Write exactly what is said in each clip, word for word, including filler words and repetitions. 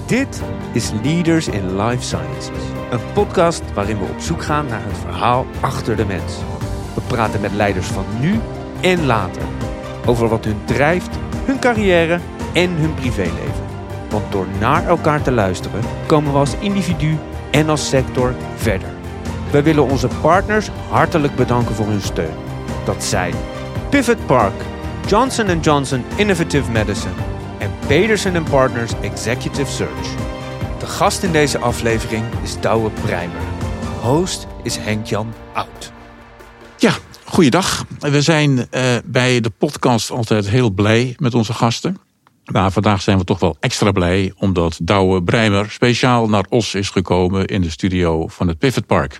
Dit is Leaders in Life Sciences. Een podcast waarin we op zoek gaan naar het verhaal achter de mens. We praten met leiders van nu en later. Over wat hun drijft, hun carrière en hun privéleven. Want door naar elkaar te luisteren komen we als individu en als sector verder. Wij willen onze partners hartelijk bedanken voor hun steun. Dat zijn Pivot Park, Johnson and Johnson Innovative Medicine en Pedersen and Partners Executive Search. De gast in deze aflevering is Douwe Breimer. Host is Henk-Jan Oud. Ja, goeiedag. We zijn uh, bij de podcast altijd heel blij met onze gasten. Maar vandaag zijn we toch wel extra blij omdat Douwe Breimer speciaal naar Os is gekomen in de studio van het Pivot Park.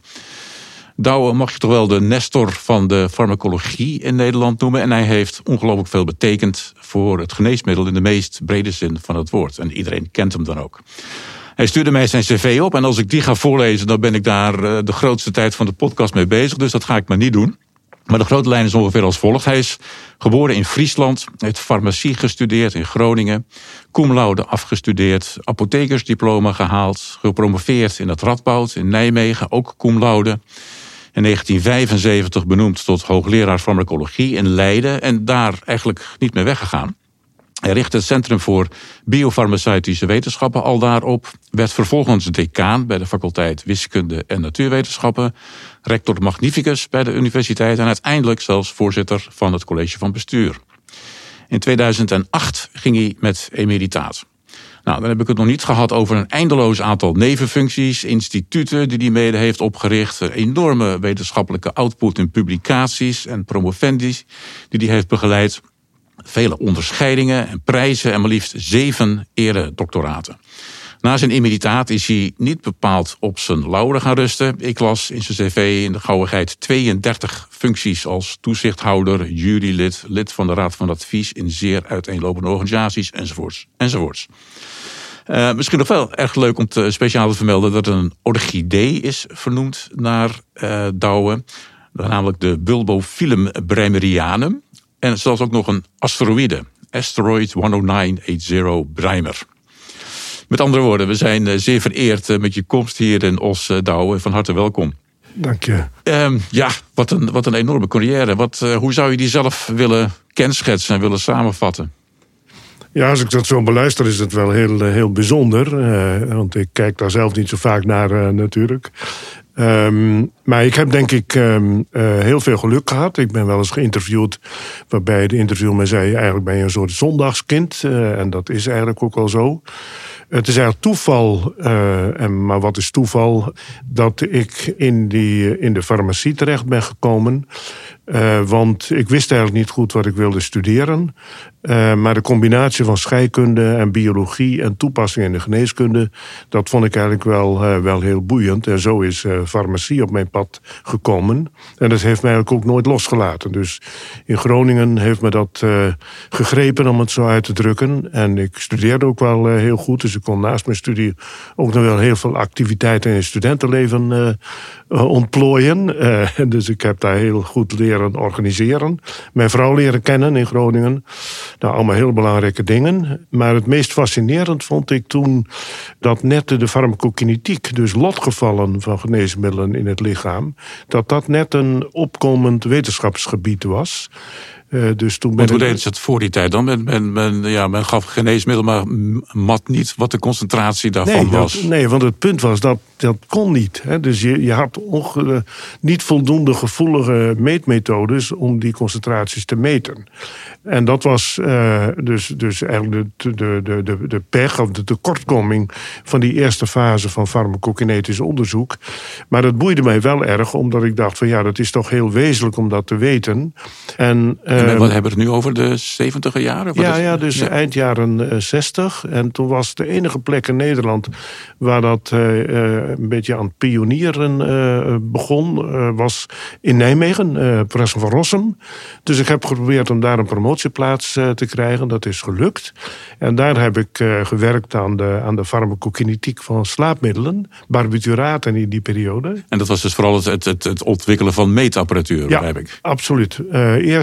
Douwe mag je toch wel de Nestor van de farmacologie in Nederland noemen. En hij heeft ongelooflijk veel betekend voor het geneesmiddel in de meest brede zin van het woord. En iedereen kent hem dan ook. Hij stuurde mij zijn cv op en als ik die ga voorlezen, dan ben ik daar de grootste tijd van de podcast mee bezig. Dus dat ga ik maar niet doen. Maar de grote lijn is ongeveer als volgt. Hij is geboren in Friesland, heeft farmacie gestudeerd in Groningen, cum laude afgestudeerd, apothekersdiploma gehaald, gepromoveerd in het Radboud in Nijmegen, ook cum laude. In negentien vijfenzeventig benoemd tot hoogleraar farmacologie in Leiden en daar eigenlijk niet meer weggegaan. Hij richtte het Centrum voor Biofarmaceutische Wetenschappen al daarop, werd vervolgens decaan bij de faculteit Wiskunde en Natuurwetenschappen, rector magnificus bij de universiteit en uiteindelijk zelfs voorzitter van het college van bestuur. In tweeduizend acht ging hij met emeritaat. Nou, dan heb ik het nog niet gehad over een eindeloos aantal nevenfuncties, instituten die hij mede heeft opgericht, een enorme wetenschappelijke output in publicaties en promovendis die hij heeft begeleid, vele onderscheidingen en prijzen en maar liefst zeven eredoctoraten. Na zijn emeritaat is hij niet bepaald op zijn lauren gaan rusten. Ik las in zijn cv in de gauwigheid tweeëndertig functies als toezichthouder, jurylid, lid van de Raad van Advies in zeer uiteenlopende organisaties enzovoorts. enzovoorts. Uh, misschien nog wel erg leuk om te speciaal te vermelden dat er een orchidee is vernoemd naar uh, Douwe, namelijk de Bulbophyllum breimerianum. En zelfs ook nog een asteroïde, Asteroid honderdnegen tachtig Breimer. Met andere woorden, we zijn zeer vereerd met je komst hier in Os, Douwe. Van harte welkom. Dank je. Um, ja, wat een, wat een enorme carrière. Wat, uh, hoe zou je die zelf willen kenschetsen en willen samenvatten? Ja, als ik dat zo beluister is het wel heel, heel bijzonder. Uh, want ik kijk daar zelf niet zo vaak naar uh, natuurlijk. Um, maar ik heb denk ik um, uh, heel veel geluk gehad. Ik ben wel eens geïnterviewd waarbij de interviewer mij zei, eigenlijk ben je een soort zondagskind. Uh, en dat is eigenlijk ook wel zo. Het is eigenlijk toeval, uh, en, maar wat is toeval, dat ik in, die, in de farmacie terecht ben gekomen. Uh, want ik wist eigenlijk niet goed wat ik wilde studeren. Uh, maar de combinatie van scheikunde en biologie en toepassing in de geneeskunde, dat vond ik eigenlijk wel, uh, wel heel boeiend. En zo is uh, farmacie op mijn pad gekomen. En dat heeft mij eigenlijk ook nooit losgelaten. Dus in Groningen heeft me dat uh, gegrepen, om het zo uit te drukken. En ik studeerde ook wel uh, heel goed. Dus ik kon naast mijn studie ook nog wel heel veel activiteiten in het studentenleven uh, uh, ontplooien. Uh, dus ik heb daar heel goed leren organiseren. Mijn vrouw leren kennen in Groningen. Nou, allemaal heel belangrijke dingen. Maar het meest fascinerend vond ik toen dat net de farmacokinetiek, dus lotgevallen van geneesmiddelen in het lichaam, dat dat net een opkomend wetenschapsgebied was. Uh, dus toen Want hoe deden ze het voor die tijd dan? Men, men, men, ja, men gaf geneesmiddel, maar mat niet wat de concentratie daarvan nee, was. Dat, nee, want het punt was dat dat kon niet. Hè. Dus je, je had onge, niet voldoende gevoelige meetmethodes om die concentraties te meten. En dat was uh, dus, dus eigenlijk de, de, de, de, de pech of de tekortkoming van die eerste fase van farmacokinetisch onderzoek. Maar dat boeide mij wel erg, omdat ik dacht van ja, dat is toch heel wezenlijk om dat te weten. En, uh, en wat hebben we het nu over, de zeventiger jaren? Wat ja, is, ja, dus ja. eind jaren uh, zestig. En toen was de enige plek in Nederland waar dat uh, uh, een beetje aan het pionieren uh, begon, uh, was in Nijmegen, uh, professor van Rossum. Dus ik heb geprobeerd om daar een promotieplaats uh, te krijgen. Dat is gelukt. En daar heb ik uh, gewerkt aan de, aan de farmacokinetiek van slaapmiddelen, barbituraten in die periode. En dat was dus vooral het, het, het ontwikkelen van meetapparatuur, ja, heb ik. Absoluut. Uh, eerst met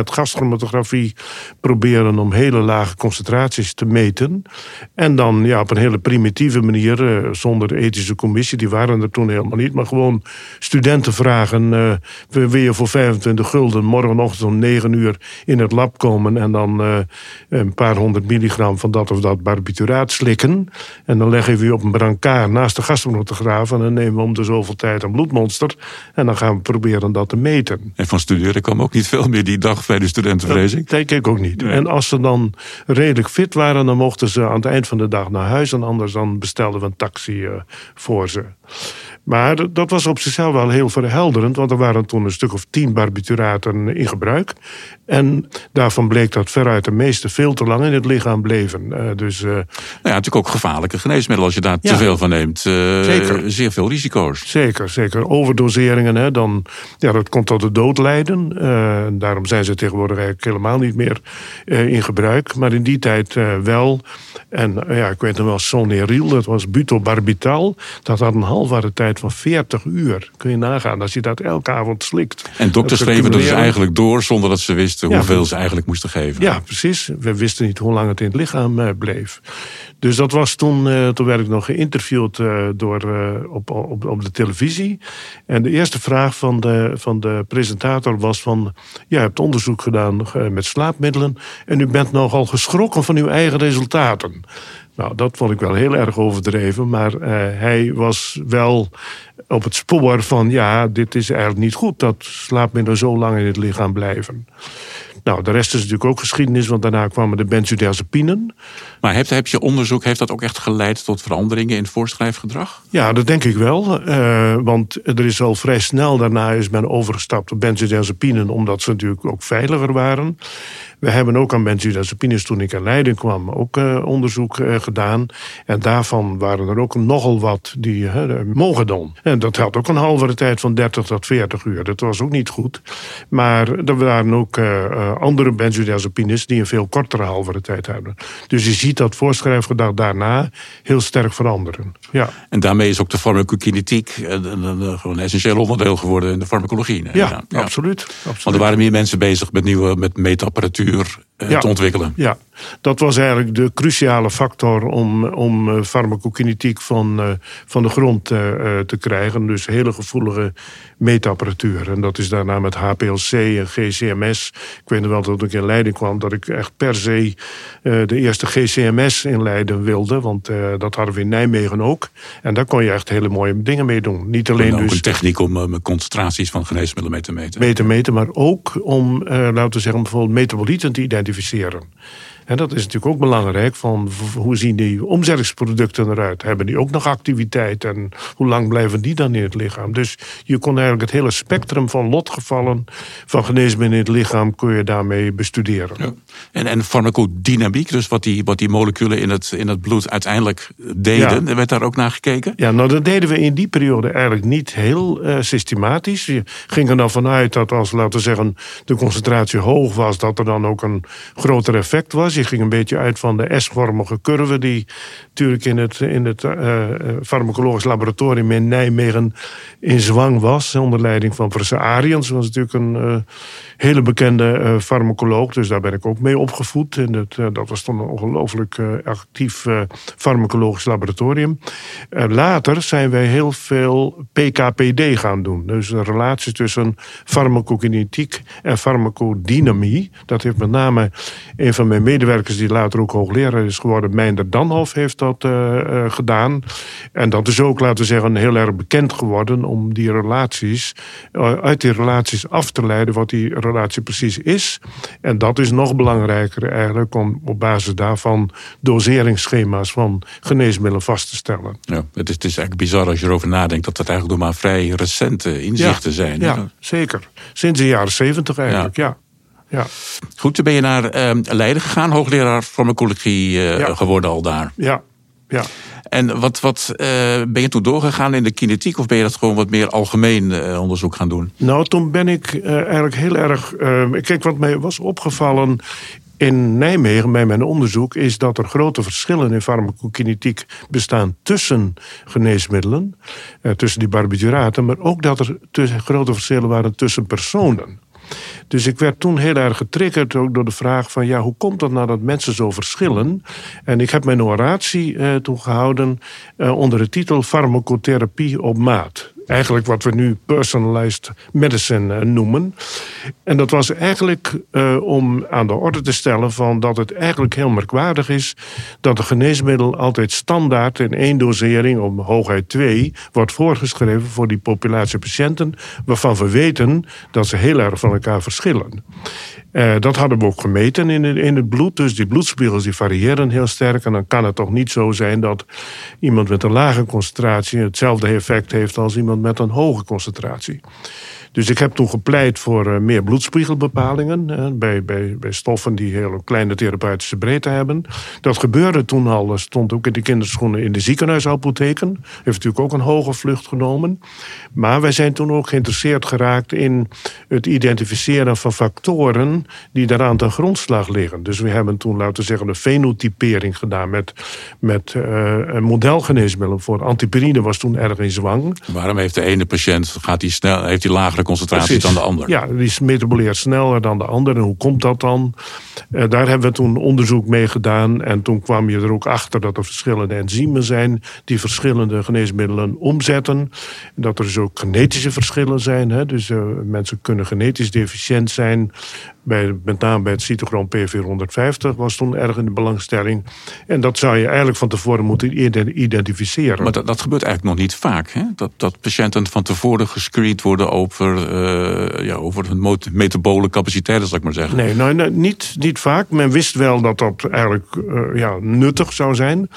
met gaschromatografie proberen om hele lage concentraties te meten. En dan ja, op een hele primitieve manier, uh, zonder ethische commissie, die waren er toen helemaal niet, maar gewoon studenten vragen, uh, wil je voor vijfentwintig gulden morgenochtend om negen uur in het lab komen en dan uh, een paar honderd milligram van dat of dat barbituraat slikken. En dan leggen we je op een brancard naast de gaschromatograaf en dan nemen we om de zoveel tijd een bloedmonster en dan gaan we proberen dat te meten. En van studeren kwam ook niet veel meer die dag bij de studenten, vrees ik. Dat denk ik ook niet. Nee. En als ze dan redelijk fit waren, dan mochten ze aan het eind van de dag naar huis en anders dan bestelden we een taxi uh, voor ze. Maar dat was op zichzelf wel heel verhelderend, want er waren toen een stuk of tien barbituraten in gebruik. En daarvan bleek dat veruit de meeste veel te lang in het lichaam bleven. Uh, dus, uh, nou ja, natuurlijk ook gevaarlijke geneesmiddelen als je daar ja, te veel van neemt. Uh, zeker. Zeer veel risico's. Zeker, zeker. Overdoseringen, hè, dan, ja, dat kon tot de dood leiden. Uh, daarom zijn ze tegenwoordig eigenlijk helemaal niet meer uh, in gebruik. Maar in die tijd uh, wel. En uh, ja, ik weet nog wel, Soneriel, dat was butobarbital. Dat had een halfware tijd van veertig uur. Kun je nagaan als je dat elke avond slikt. En dokters schreven dus eigenlijk door zonder dat ze wisten hoeveel ja, ze eigenlijk moesten geven. Ja, precies. We wisten niet hoe lang het in het lichaam uh, bleef. Dus dat was toen, uh, toen werd ik nog geïnterviewd uh, door, uh, op, op, op de televisie. En de eerste vraag van de, van de presentator was van, ja, je hebt onderzoek gedaan uh, met slaapmiddelen en u bent nogal geschrokken van uw eigen resultaten. Nou, dat vond ik wel heel erg overdreven, maar uh, hij was wel op het spoor van, ja, dit is eigenlijk niet goed dat slaapmiddelen zo lang in het lichaam blijven. Nou, de rest is natuurlijk ook geschiedenis, want daarna kwamen de benzodiazepinen. Maar heeft, heeft je onderzoek, heeft dat ook echt geleid tot veranderingen in het voorschrijfgedrag? Ja, dat denk ik wel. Uh, want er is al vrij snel daarna is men overgestapt op benzodiazepinen, omdat ze natuurlijk ook veiliger waren. We hebben ook aan benzodiazepines, toen ik in Leiden kwam, ook uh, onderzoek uh, gedaan. En daarvan waren er ook nogal wat die uh, Mogadon. En dat had ook een halve tijd van dertig tot veertig uur. Dat was ook niet goed. Maar er waren ook uh, uh, andere benzodiazepines die een veel kortere halve tijd hebben. Dus je ziet dat voorschrijfgedrag daarna heel sterk veranderen. Ja. En daarmee is ook de farmacokinetiek gewoon een essentieel onderdeel geworden in de farmacologie. Ja, ja, ja. Absoluut, absoluut. Want er waren meer mensen bezig met nieuwe met meetapparatuur Uh, ja, te ontwikkelen. Ja, dat was eigenlijk de cruciale factor om, om uh, farmacokinetiek van, uh, van de grond uh, uh, te krijgen. Dus hele gevoelige meetapparatuur. En dat is daarna met H P L C en G C M S. Ik weet nog wel dat ik in Leiden kwam, dat ik echt per se uh, de eerste G C M S in Leiden wilde. Want uh, dat hadden we in Nijmegen ook. En daar kon je echt hele mooie dingen mee doen. Niet alleen ook dus een techniek om uh, concentraties van geneesmiddelen mee te meten. Mee te meten, maar ook om, uh, laten we zeggen, bijvoorbeeld metabolieten te identificeren. En dat is natuurlijk ook belangrijk. Van hoe zien die omzettingsproducten eruit? Hebben die ook nog activiteit? En hoe lang blijven die dan in het lichaam? Dus je kon eigenlijk het hele spectrum van lotgevallen van geneesmiddelen in het lichaam kun je daarmee bestuderen. Ja. En, en farmacodynamiek, dus wat die, wat die moleculen in het, in het bloed uiteindelijk deden, ja. werd daar ook naar gekeken? Ja, nou dat deden we in die periode eigenlijk niet heel uh, systematisch. Je ging er dan vanuit dat als, laten we zeggen, de concentratie hoog was, dat er dan ook een groter effect was. Je ging een beetje uit van de S-vormige curve die natuurlijk in het, in het uh, farmacologisch laboratorium in Nijmegen in zwang was. Onder leiding van professor Ariens. Dat was natuurlijk een uh, hele bekende uh, farmacoloog. Dus daar ben ik ook mee opgevoed. En dat, uh, dat was dan een ongelooflijk uh, actief uh, farmacologisch laboratorium. Uh, later zijn wij heel veel P K P D gaan doen. Dus de relatie tussen farmacokinetiek en farmacodynamie. Dat heeft met name een van mijn medewerkers die later ook hoogleraar is geworden, Meinder Danhoff, heeft dat uh, uh, gedaan. En dat is ook, laten we zeggen, heel erg bekend geworden om die relaties, uh, uit die relaties af te leiden wat die relatie precies is. En dat is nog belangrijker eigenlijk om op basis daarvan doseringsschema's van geneesmiddelen vast te stellen. Ja, het, is, het is eigenlijk bizar als je erover nadenkt dat dat eigenlijk nog maar vrij recente inzichten ja, zijn. Ja, zeker. Sinds de jaren zeventig eigenlijk, ja. ja. Ja. Goed, toen ben je naar uh, Leiden gegaan, hoogleraar farmacologie uh, ja. geworden al daar. Ja, ja. En wat, wat uh, ben je toen doorgegaan in de kinetiek of ben je dat gewoon wat meer algemeen uh, onderzoek gaan doen? Nou, toen ben ik uh, eigenlijk heel erg... Uh, kijk, wat mij was opgevallen in Nijmegen bij mijn onderzoek is dat er grote verschillen in farmacokinetiek bestaan tussen geneesmiddelen, uh, tussen die barbituraten, maar ook dat er tussen, grote verschillen waren tussen personen. Dus ik werd toen heel erg getriggerd ook door de vraag van... ja, hoe komt het nou dat mensen zo verschillen? En ik heb mijn oratie uh, toen gehouden uh, onder de titel farmacotherapie op maat. Eigenlijk wat we nu personalized medicine uh, noemen. En dat was eigenlijk uh, om aan de orde te stellen van dat het eigenlijk heel merkwaardig is dat een geneesmiddel altijd standaard in één dosering, om hooguit twee, wordt voorgeschreven voor die populatie patiënten, waarvan we weten dat ze heel erg van elkaar verschillen. Uh, dat hadden we ook gemeten in het, in het bloed. Dus die bloedspiegels die variëren heel sterk. En dan kan het toch niet zo zijn dat iemand met een lage concentratie hetzelfde effect heeft als iemand met een hoge concentratie. Dus ik heb toen gepleit voor uh, meer bloedspiegelbepalingen uh, bij, bij, bij stoffen die heel kleine therapeutische breedte hebben. Dat gebeurde toen al, uh, stond ook in de kinderschoenen in de ziekenhuisapotheken. Heeft natuurlijk ook een hoge vlucht genomen. Maar wij zijn toen ook geïnteresseerd geraakt in het identificeren van factoren die daaraan ten grondslag liggen. Dus we hebben toen, laten we zeggen, een fenotypering gedaan met, met uh, een modelgeneesmiddel voor antipyrine was toen erg in zwang. Waarom heeft de ene patiënt, gaat die snel, heeft die lagere concentratie Precies. dan de ander? Ja, die metaboleert sneller dan de ander. En hoe komt dat dan? Uh, daar hebben we toen onderzoek mee gedaan. En toen kwam je er ook achter dat er verschillende enzymen zijn die verschillende geneesmiddelen omzetten. Dat er dus ook genetische verschillen zijn. Hè? Dus uh, mensen kunnen genetisch deficiënt zijn. Bij, met name bij het cytochroom P vierhonderdvijftig was toen erg in de belangstelling. En dat zou je eigenlijk van tevoren moeten identificeren. Maar dat, dat gebeurt eigenlijk nog niet vaak. Hè? Dat, dat patiënten van tevoren gescreend worden over, uh, ja, over hun metabole capaciteiten, zal ik maar zeggen. Nee, nou, nou, niet, niet vaak. Men wist wel dat dat eigenlijk uh, ja, nuttig zou zijn.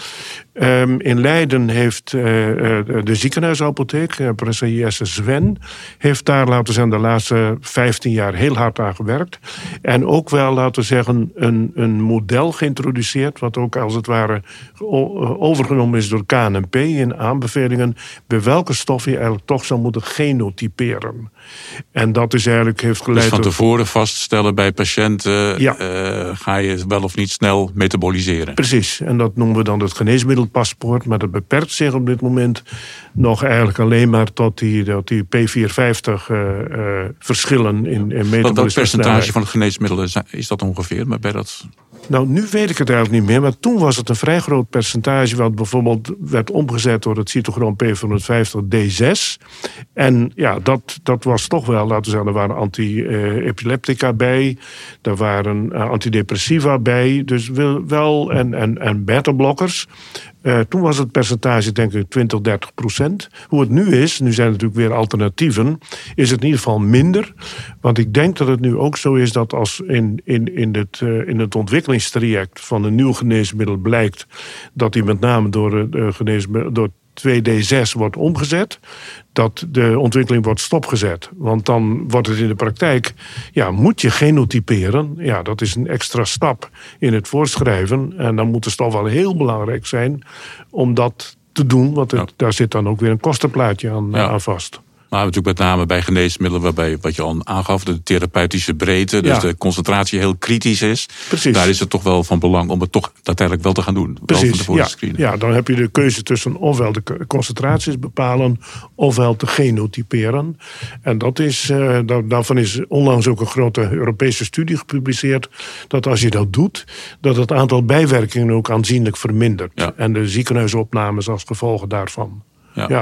Um, in Leiden heeft uh, de ziekenhuisapotheek, uh, professor J S Sven, heeft daar, laten we zeggen, de laatste vijftien jaar heel hard aan gewerkt. En ook wel, laten we zeggen, een, een model geïntroduceerd, wat ook als het ware overgenomen is door K N P in aanbevelingen, bij welke stof je eigenlijk toch zou moeten genotyperen. En dat is eigenlijk heeft geleid Dus van tevoren vaststellen bij patiënten, ja. uh, ga je wel of niet snel metaboliseren. Precies, en dat noemen we dan het geneesmiddelpaspoort, maar dat beperkt zich op dit moment nog eigenlijk alleen maar tot die, tot die P vierhonderdvijftig uh, uh, verschillen in, in metabolisme. Wat, wat percentage van de geneesmiddelen is dat ongeveer? Maar bij dat... Nou, nu weet ik het eigenlijk niet meer, maar toen was het een vrij groot percentage wat bijvoorbeeld werd omgezet door het cytochroom P vierhonderdvijftig D zes. En ja, dat, dat was toch wel, laten we zeggen, er waren anti-epileptica bij, er waren uh, antidepressiva bij, dus wel en, en, en beta-blokkers. Uh, toen was het percentage denk ik twintig, dertig procent. Hoe het nu is, nu zijn er natuurlijk weer alternatieven, is het in ieder geval minder. Want ik denk dat het nu ook zo is dat als in, in, in, het, uh, in het ontwikkelingstraject van een nieuw geneesmiddel blijkt dat die met name door, uh, geneesmiddel, door twee D zes wordt omgezet, dat de ontwikkeling wordt stopgezet. Want dan wordt het in de praktijk, ja, moet je genotyperen. Ja, dat is een extra stap in het voorschrijven. En dan moet het toch wel heel belangrijk zijn om dat te doen, want het, ja. daar zit dan ook weer een kostenplaatje aan, ja. aan vast. Maar natuurlijk met name bij geneesmiddelen waarbij, wat je al aangaf, de therapeutische breedte, dus ja. de concentratie heel kritisch is. Precies. Daar is het toch wel van belang om het toch uiteindelijk wel te gaan doen. Precies, wel ja. te screenen. Ja, dan heb je de keuze tussen ofwel de concentraties bepalen, ofwel te genotyperen. En dat is, uh, daarvan is onlangs ook een grote Europese studie gepubliceerd, dat als je dat doet, dat het aantal bijwerkingen ook aanzienlijk vermindert. Ja. En de ziekenhuisopnames als gevolg daarvan. Ja. Ja.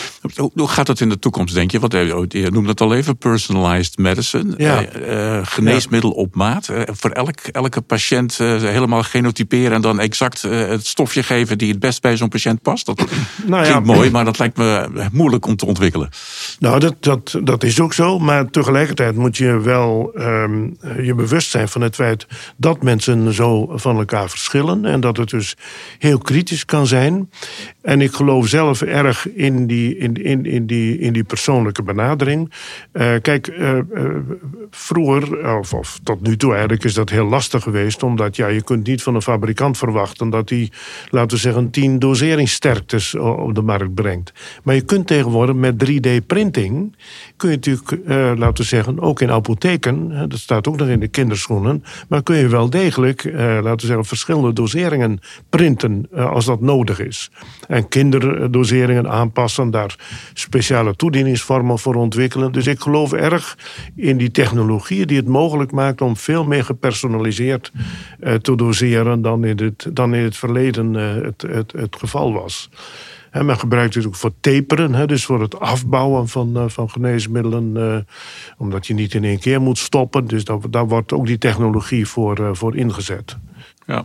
Hoe gaat het in de toekomst, denk je? Want je noemde het al even, personalized medicine. Ja. Uh, geneesmiddel ja. op maat. Uh, voor elk, elke patiënt uh, helemaal genotyperen en dan exact uh, het stofje geven die het best bij zo'n patiënt past. Dat nou klinkt ja. mooi, maar dat lijkt me moeilijk om te ontwikkelen. Nou, dat, dat, dat is ook zo. Maar tegelijkertijd moet je wel um, je bewust zijn van het feit dat mensen zo van elkaar verschillen. En dat het dus heel kritisch kan zijn. En ik geloof zelf erg in die, in, in, in die, in die persoonlijke benadering. Uh, kijk, uh, uh, vroeger, of, of tot nu toe eigenlijk, is dat heel lastig geweest. Omdat ja, je kunt niet van een fabrikant verwachten dat hij, laten we zeggen, tien doseringssterktes op de markt brengt. Maar je kunt tegenwoordig met drie D printing, kun je natuurlijk, uh, laten we zeggen, ook in apotheken, dat staat ook nog in de kinderschoenen, maar kun je wel degelijk, uh, laten we zeggen, verschillende doseringen printen uh, als dat nodig is. En kinderdoseringen dingen aanpassen, daar speciale toedieningsvormen voor ontwikkelen. Dus ik geloof erg in die technologie die het mogelijk maakt om veel meer gepersonaliseerd uh, te doseren dan in het, dan in het verleden uh, het, het, het geval was. He, men gebruikt het ook voor taperen, he, dus voor het afbouwen van, uh, van geneesmiddelen. Uh, omdat je niet in één keer moet stoppen. Dus daar, daar wordt ook die technologie voor, uh, voor ingezet. Ja.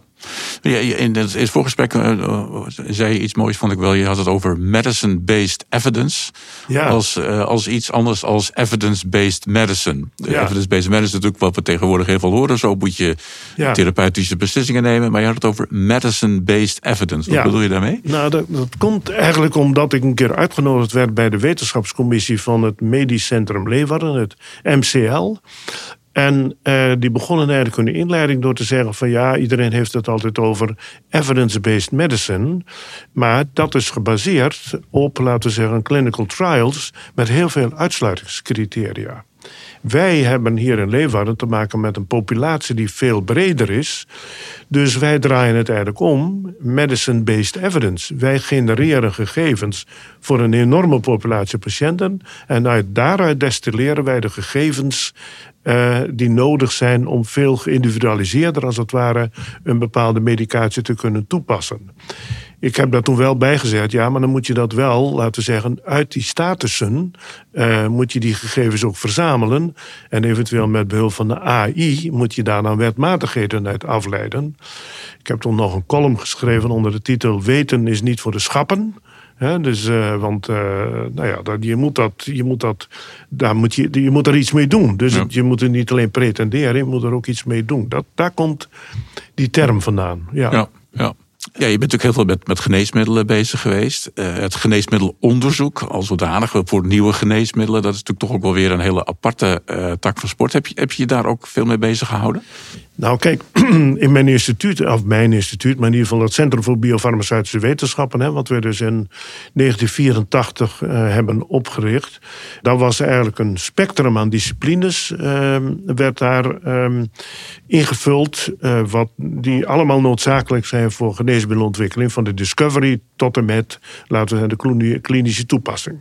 In het voorgesprek uh, zei je iets moois, vond ik wel. Je had het over medicine-based evidence. Ja. Als, uh, als iets anders als evidence-based medicine. Ja. Evidence-based medicine is natuurlijk wat we tegenwoordig heel veel horen. Zo moet je ja. therapeutische beslissingen nemen. Maar je had het over medicine-based evidence. Wat ja. bedoel je daarmee? Nou, dat, dat komt eigenlijk omdat ik een keer uitgenodigd werd bij de wetenschapscommissie van het Medisch Centrum Leeuwarden, het M C L. En uh, die begonnen eigenlijk hun inleiding door te zeggen van ja, iedereen heeft het altijd over evidence-based medicine. Maar dat is gebaseerd op, laten we zeggen, clinical trials met heel veel uitsluitingscriteria. Wij hebben hier in Leeuwarden te maken met een populatie die veel breder is. Dus wij draaien het eigenlijk om, medicine-based evidence. Wij genereren gegevens voor een enorme populatie patiënten. En uit daaruit destilleren wij de gegevens uh, die nodig zijn om veel geïndividualiseerder, als het ware, een bepaalde medicatie te kunnen toepassen. Ik heb daar toen wel bij gezegd, ja, maar dan moet je dat wel, laten we zeggen, uit die statussen uh, moet je die gegevens ook verzamelen. En eventueel met behulp van de A I moet je daar dan wetmatigheden uit afleiden. Ik heb toen nog een column geschreven onder de titel Weten is niet voor de schappen. He, dus, uh, want uh, nou ja, dat, je moet dat, je moet dat, daar moet je, je moet er iets mee doen. Dus ja. je moet er niet alleen pretenderen, je moet er ook iets mee doen. Dat, daar komt die term vandaan. Ja, ja. ja. Ja, je bent natuurlijk heel veel met, met geneesmiddelen bezig geweest. Uh, het geneesmiddelonderzoek als zodanig voor nieuwe geneesmiddelen, dat is natuurlijk toch ook wel weer een hele aparte uh, tak van sport. Heb je, heb je je daar ook veel mee bezig gehouden? Nou kijk, in mijn instituut, of mijn instituut, maar in ieder geval het Centrum voor Biofarmaceutische Wetenschappen, hè, wat we dus in negentien vierentachtig uh, hebben opgericht. Dat was eigenlijk een spectrum aan disciplines, uh, werd daar uh, ingevuld, uh, wat die allemaal noodzakelijk zijn voor geneesmiddelenontwikkeling, van de discovery tot en met, laten we zeggen, de klinische toepassing.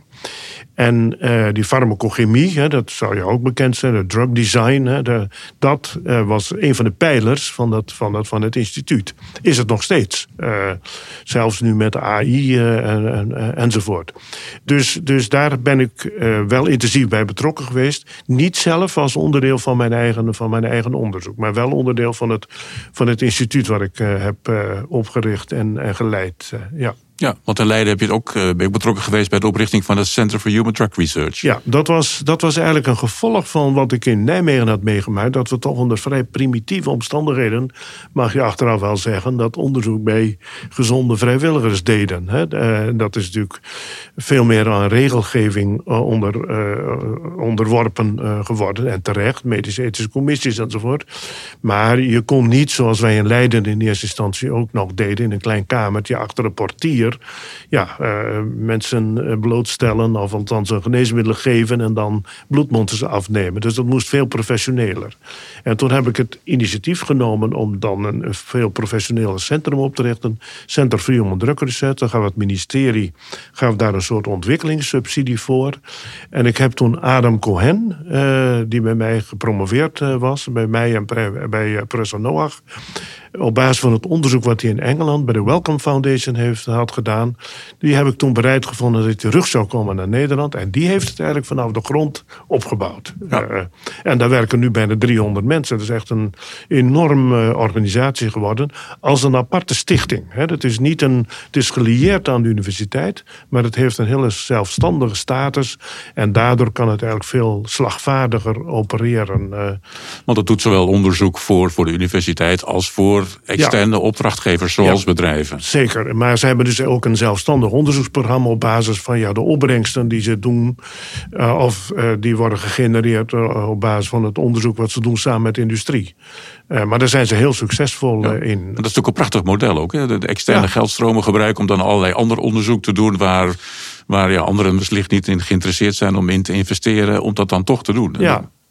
En uh, die farmacochemie, hè, dat zou je ook bekend zijn, het drug design, hè, de, dat uh, was een van de pijlers van, dat, van, dat, van het instituut. Is het nog steeds. Uh, zelfs nu met de A I uh, en, en, enzovoort. Dus, dus daar ben ik uh, wel intensief bij betrokken geweest. Niet zelf als onderdeel van mijn eigen, van mijn eigen onderzoek, maar wel onderdeel van het, van het instituut wat ik uh, heb uh, opgericht en, en geleid. Uh, ja. Ja, want in Leiden heb je het ook, ben je betrokken geweest bij de oprichting van het Center for Human Drug Research. Ja, dat was, dat was eigenlijk een gevolg van wat ik in Nijmegen had meegemaakt. Dat we toch onder vrij primitieve omstandigheden, mag je achteraf wel zeggen, dat onderzoek bij gezonde vrijwilligers deden. Hè. Dat is natuurlijk veel meer aan regelgeving onder, uh, onderworpen uh, geworden. En terecht, medisch-ethische commissies enzovoort. Maar je kon niet, zoals wij in Leiden in eerste instantie ook nog deden, in een klein kamertje achter een portier, ja, uh, mensen blootstellen of althans een geneesmiddel geven en dan bloedmonsters afnemen. Dus dat moest veel professioneler. En toen heb ik het initiatief genomen om dan een veel professioneler centrum op te richten. Center for Human Drug Research. Dan gaf het ministerie gaf daar een soort ontwikkelingssubsidie voor. En ik heb toen Adam Cohen, uh, die bij mij gepromoveerd uh, was, bij mij en bij, bij uh, professor Noach, op basis van het onderzoek wat hij in Engeland bij de Wellcome Foundation heeft, had gedaan, die heb ik toen bereid gevonden dat hij terug zou komen naar Nederland. En die heeft het eigenlijk vanaf de grond opgebouwd. Ja. Uh, en daar werken nu bijna driehonderd mensen. Dat is echt een enorme uh, organisatie geworden. Als een aparte stichting. Hè. Dat is niet een, het is gelieerd aan de universiteit, maar het heeft een hele zelfstandige status. En daardoor kan het eigenlijk veel slagvaardiger opereren. Uh. Want het doet zowel onderzoek voor, voor de universiteit als voor externe ja. opdrachtgevers zoals ja, bedrijven. Zeker, maar ze hebben dus ook een zelfstandig onderzoeksprogramma op basis van ja, de opbrengsten die ze doen. Uh, of uh, die worden gegenereerd uh, op basis van het onderzoek wat ze doen samen met de industrie. Uh, maar daar zijn ze heel succesvol uh, ja. in. En dat is natuurlijk een prachtig model ook. Hè? De externe ja. geldstromen gebruiken om dan allerlei ander onderzoek te doen waar, waar ja, anderen misschien niet in geïnteresseerd zijn om in te investeren, om dat dan toch te doen. Ja.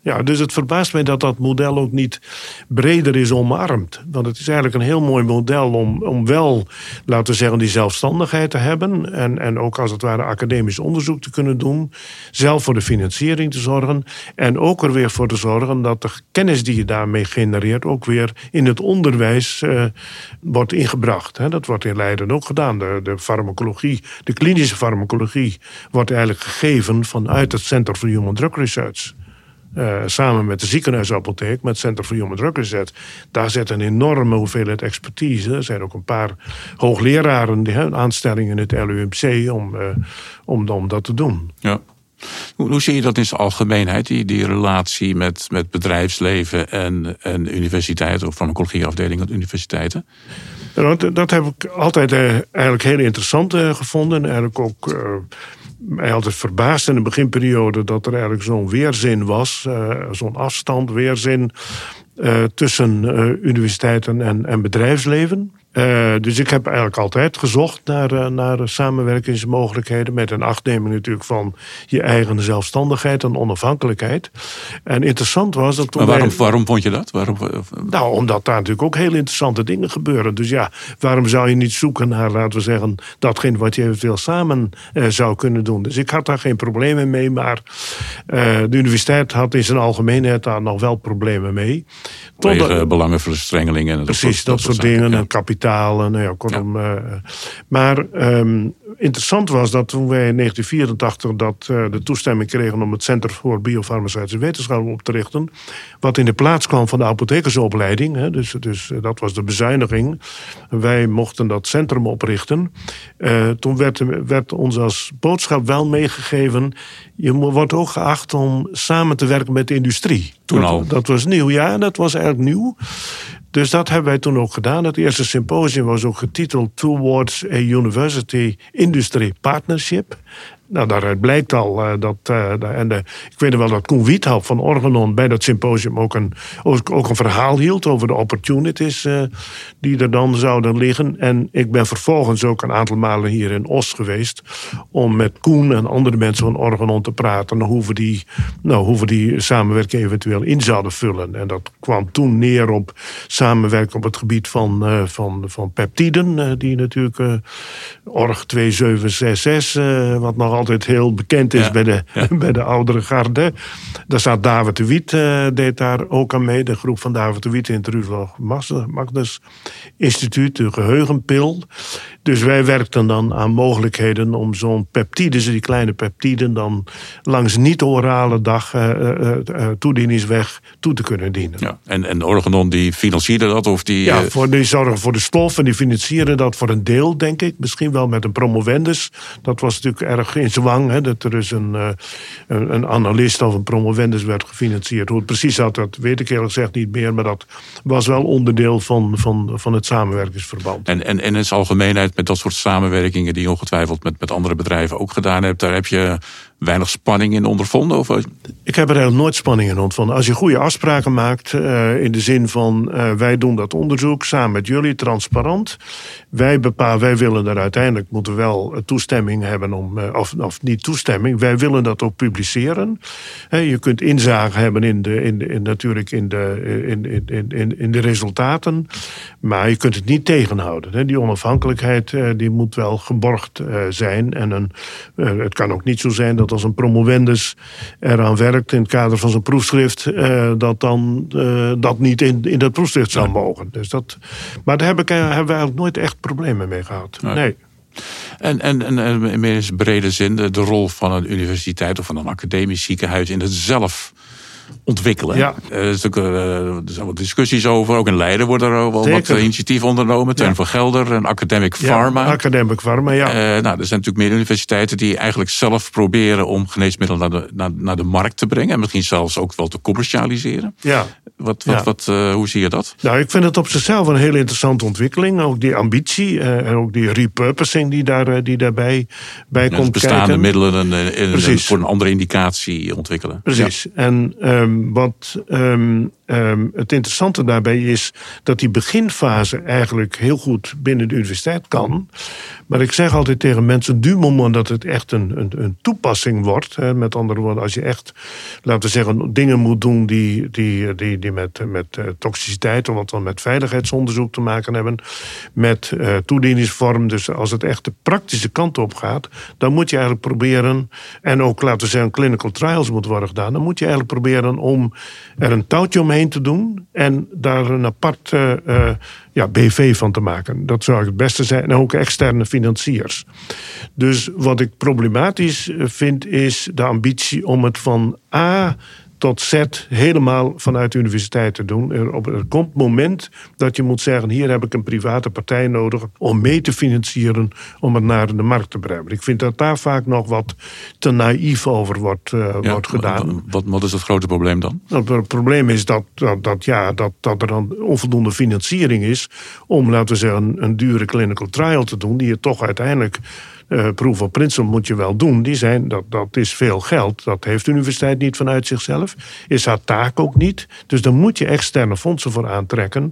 Ja, dus het verbaast mij dat dat model ook niet breder is omarmd. Want het is eigenlijk een heel mooi model om, om wel, laten we zeggen, die zelfstandigheid te hebben. En, en ook als het ware academisch onderzoek te kunnen doen. Zelf voor de financiering te zorgen. En ook er weer voor te zorgen dat de kennis die je daarmee genereert ook weer in het onderwijs uh, wordt ingebracht. He, dat wordt in Leiden ook gedaan. De, de farmacologie, de klinische farmacologie wordt eigenlijk gegeven vanuit het Center for Human Drug Research. Uh, samen met de ziekenhuisapotheek, met het Center for Human Drug Research. Daar zit een enorme hoeveelheid expertise. Er zijn ook een paar hoogleraren die hebben aanstellingen in het L U M C om, uh, om, om dat te doen. Ja. Hoe, hoe zie je dat in zijn algemeenheid, die, die relatie met, met bedrijfsleven en, en universiteiten, of farmacologieafdelingen aan universiteiten? Dat, dat heb ik altijd uh, eigenlijk heel interessant uh, gevonden. Eigenlijk ook uh, mij altijd verbaasd in de beginperiode dat er eigenlijk zo'n weerzin was, uh, zo'n afstand, weerzin uh, tussen uh, universiteiten en, en bedrijfsleven. Uh, dus ik heb eigenlijk altijd gezocht naar, uh, naar samenwerkingsmogelijkheden, met een achtneming natuurlijk van je eigen zelfstandigheid en onafhankelijkheid. En interessant was dat toen. Maar waarom, wij... waarom vond je dat? Waarom... Nou, omdat daar natuurlijk ook heel interessante dingen gebeuren. Dus ja, waarom zou je niet zoeken naar, laten we zeggen, datgene wat je eventueel samen uh, zou kunnen doen? Dus ik had daar geen problemen mee, maar uh, de universiteit had in zijn algemeenheid daar nog wel problemen mee. Vanwege uh, belangenverstrengelingen. Precies, dat, dat, dat soort dingen. Zaken, ja. En kapitaal. Nou ja, kortom, ja. Uh, maar um, interessant was dat toen wij in negentien vierentachtig dat, uh, de toestemming kregen om het Centrum voor Biofarmaceutische Wetenschappen op te richten, wat in de plaats kwam van de apothekersopleiding, hè, dus, dus uh, dat was de bezuiniging. Wij mochten dat centrum oprichten. Uh, toen werd, werd ons als boodschap wel meegegeven, je wordt ook geacht om samen te werken met de industrie. Toen dat, al? Dat was nieuw, ja, dat was eigenlijk nieuw. Dus dat hebben wij toen ook gedaan. Het eerste symposium was ook getiteld Towards a University Industry Partnership. Nou, daaruit blijkt al uh, dat... Uh, en de, ik weet wel dat Koen Wiethouw van Organon bij dat symposium ook een, ook, ook een verhaal hield over de opportunities uh, die er dan zouden liggen. En ik ben vervolgens ook een aantal malen hier in Os geweest om met Koen en andere mensen van Organon te praten hoe we die, nou, hoe we die samenwerking eventueel in zouden vullen. En dat kwam toen neer op samenwerking op het gebied van, uh, van, van peptiden, uh, die natuurlijk uh, O R G twee zeven zes zes, uh, wat nog altijd heel bekend is ja, bij, de, ja. bij de oudere garde. Daar staat David de Wiet, uh, deed daar ook aan mee. De groep van David de Wiet in het Rudolf Magnus Instituut, de geheugenpil. Dus wij werkten dan aan mogelijkheden om zo'n peptiden, die kleine peptiden, dan langs niet-orale dag uh, uh, uh, toedieningsweg toe te kunnen dienen. Ja, en, en Organon die financierde dat? Of die, ja, voor, die zorgen voor de stof en die financieren dat voor een deel, denk ik. Misschien wel met een promovendus. Dat was natuurlijk erg in zwang, hè, dat er dus een, uh, een, een analist of een promovendus werd gefinancierd. Hoe het precies zat, dat weet ik eerlijk gezegd niet meer. Maar dat was wel onderdeel van, van, van het samenwerkingsverband. En, en, en in zijn algemeenheid met dat soort samenwerkingen die je ongetwijfeld met, met andere bedrijven ook gedaan hebt, daar heb je weinig spanning in ondervonden? Of? Ik heb er eigenlijk nooit spanning in ondervonden. Als je goede afspraken maakt, uh, in de zin van uh, wij doen dat onderzoek samen met jullie, transparant. Wij bepalen, wij willen daar uiteindelijk, moeten we wel toestemming hebben om, uh, of, of niet toestemming, wij willen dat ook publiceren. He, je kunt inzage hebben in de, in de, in, natuurlijk in de, in, in, in, in de resultaten, maar je kunt het niet tegenhouden. He, die onafhankelijkheid uh, die moet wel geborgd uh, zijn. En een, uh, het kan ook niet zo zijn dat als een promovendus eraan werkt in het kader van zijn proefschrift, uh, dat dan uh, dat niet in, in dat proefschrift zou mogen. Dus dat, maar daar heb ik, uh, hebben we eigenlijk nooit echt problemen mee gehad. Nee. nee. En, en, en in meer brede zin de, de rol van een universiteit of van een academisch ziekenhuis in het zelf ontwikkelen. Ja. Uh, er, is ook, uh, er zijn wat discussies over. Ook in Leiden wordt er wel Zeker. wat initiatief ondernomen. Teun ja. van Gelder en Academic Pharma. Ja, Academic Pharma, ja. Uh, nou, er zijn natuurlijk meer universiteiten die eigenlijk zelf proberen om geneesmiddelen naar de, naar, naar de markt te brengen. En misschien zelfs ook wel te commercialiseren. Ja. Wat, wat, ja. wat, uh, hoe zie je dat? Nou, ik vind het op zichzelf een hele interessante ontwikkeling. Ook die ambitie uh, en ook die repurposing die, daar, uh, die daarbij bij ja, komt bestaande kijken. Middelen uh, in, voor een andere indicatie ontwikkelen. Precies. Ja. En um, wat um, um, het interessante daarbij is dat die beginfase eigenlijk heel goed binnen de universiteit kan. Maar ik zeg altijd tegen mensen, du moment dat het echt een, een, een toepassing wordt, hè, met andere woorden, als je echt, laten we zeggen, dingen moet doen die, die, die, die met, met toxiciteit of wat dan met veiligheidsonderzoek te maken hebben, met uh, toedieningsvorm, dus als het echt de praktische kant op gaat, dan moet je eigenlijk proberen, en ook laten we zeggen clinical trials moet worden gedaan, dan moet je eigenlijk proberen om er een touwtje omheen te doen en daar een apart uh, uh, ja, B V van te maken. Dat zou het beste zijn. En ook externe financiers. Dus wat ik problematisch vind is de ambitie om het van A tot Z helemaal vanuit de universiteit te doen. Er, op, er komt een moment dat je moet zeggen, hier heb ik een private partij nodig om mee te financieren om het naar de markt te brengen. Ik vind dat daar vaak nog wat te naïef over wordt, uh, ja, wordt gedaan. Wat, wat is het grote probleem dan? Het probleem is dat, dat, dat, ja, dat, dat er dan onvoldoende financiering is om, laten we zeggen, een, een dure clinical trial te doen die je toch uiteindelijk Uh, proof of principle moet je wel doen. Die zijn, dat, dat is veel geld. Dat heeft de universiteit niet vanuit zichzelf. Is haar taak ook niet. Dus daar moet je externe fondsen voor aantrekken.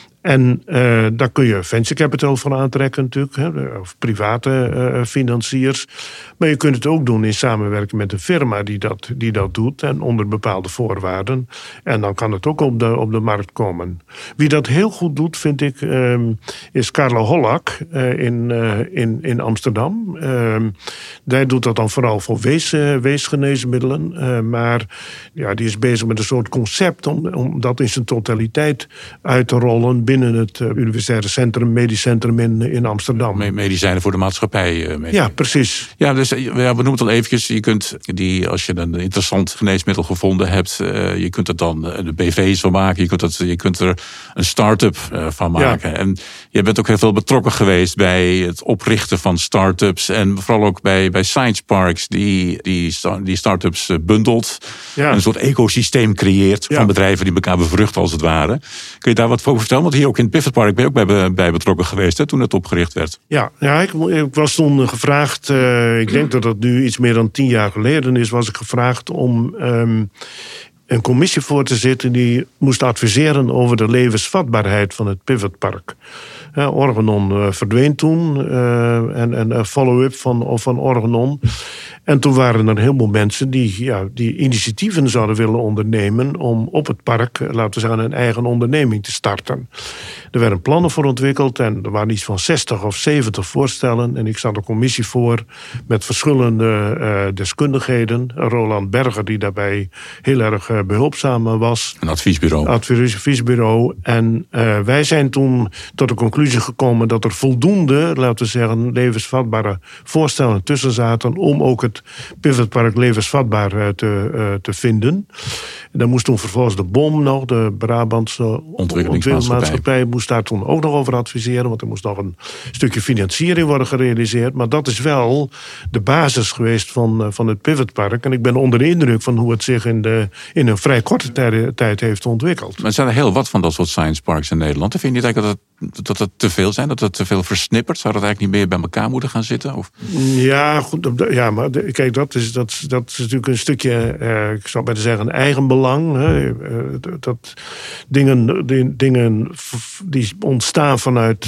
En uh, daar kun je venture capital voor aantrekken natuurlijk. Hè, of private uh, financiers. Maar je kunt het ook doen in samenwerking met een firma die dat, die dat doet. En onder bepaalde voorwaarden. En dan kan het ook op de, op de markt komen. Wie dat heel goed doet, vind ik, um, is Carla Hollack uh, in, uh, in, in Amsterdam. Um, die doet dat dan vooral voor wees, uh, weesgeneesmiddelen. Uh, maar ja, die is bezig met een soort concept om, om dat in zijn totaliteit uit te rollen binnen het uh, universitaire centrum, medisch centrum in, in Amsterdam. Medicijnen voor de maatschappij. Uh, ja, precies. Ja, dus ja, we noemen het al eventjes. Je kunt die, als je een interessant geneesmiddel gevonden hebt, uh, je kunt er dan de B V's van maken. Je kunt, het, je kunt er een start-up uh, van maken. Ja. En je bent ook heel veel betrokken geweest bij het oprichten van start-ups en vooral ook bij, bij science parks die, die, die start-ups bundelt. Ja. Een soort ecosysteem creëert ja. van bedrijven die elkaar bevruchten als het ware. Kun je daar wat over vertellen? Want hier ook in het Pivot Park ben je ook bij, bij betrokken geweest, hè, toen het opgericht werd. Ja, ja ik, ik was toen gevraagd, uh, ik denk dat dat nu iets meer dan tien jaar geleden is, was ik gevraagd om um, een commissie voor te zitten die moest adviseren over de levensvatbaarheid van het Pivot Park. Uh, Organon uh, verdween toen uh, en, en een follow-up van, van Organon. En toen waren er heel veel mensen die, ja, die initiatieven zouden willen ondernemen om op het park, laten we zeggen, een eigen onderneming te starten. Er werden plannen voor ontwikkeld en er waren iets van zestig of zeventig voorstellen. En ik zat een commissie voor met verschillende uh, deskundigheden. Roland Berger, die daarbij heel erg uh, behulpzaam was. Een adviesbureau. Adviesbureau. En uh, wij zijn toen tot de conclusie gekomen dat er voldoende, laten we zeggen, levensvatbare voorstellen tussen zaten om ook het Pivot Park levensvatbaar uh, te, uh, te vinden. En dan moest toen vervolgens de B O M nog, de Brabantse Ontwikkelingsmaatschappij, moest daar toen ook nog over adviseren, want er moest nog een stukje financiering worden gerealiseerd. Maar dat is wel de basis geweest van, van het Pivot Park. En ik ben onder de indruk van hoe het zich in, de, in een vrij korte tijd, tijd heeft ontwikkeld. Maar er zijn er heel wat van dat soort science parks in Nederland. Vind je niet eigenlijk dat het, dat het te veel zijn? Dat het te veel versnippert? Zou dat eigenlijk niet meer bij elkaar moeten gaan zitten? Of? Ja, goed, ja, maar kijk, dat is, dat, dat is natuurlijk een stukje, eh, ik zou bijna zeggen, een eigenbelang. Hè. Dat dingen, die, dingen die ontstaan vanuit, uh,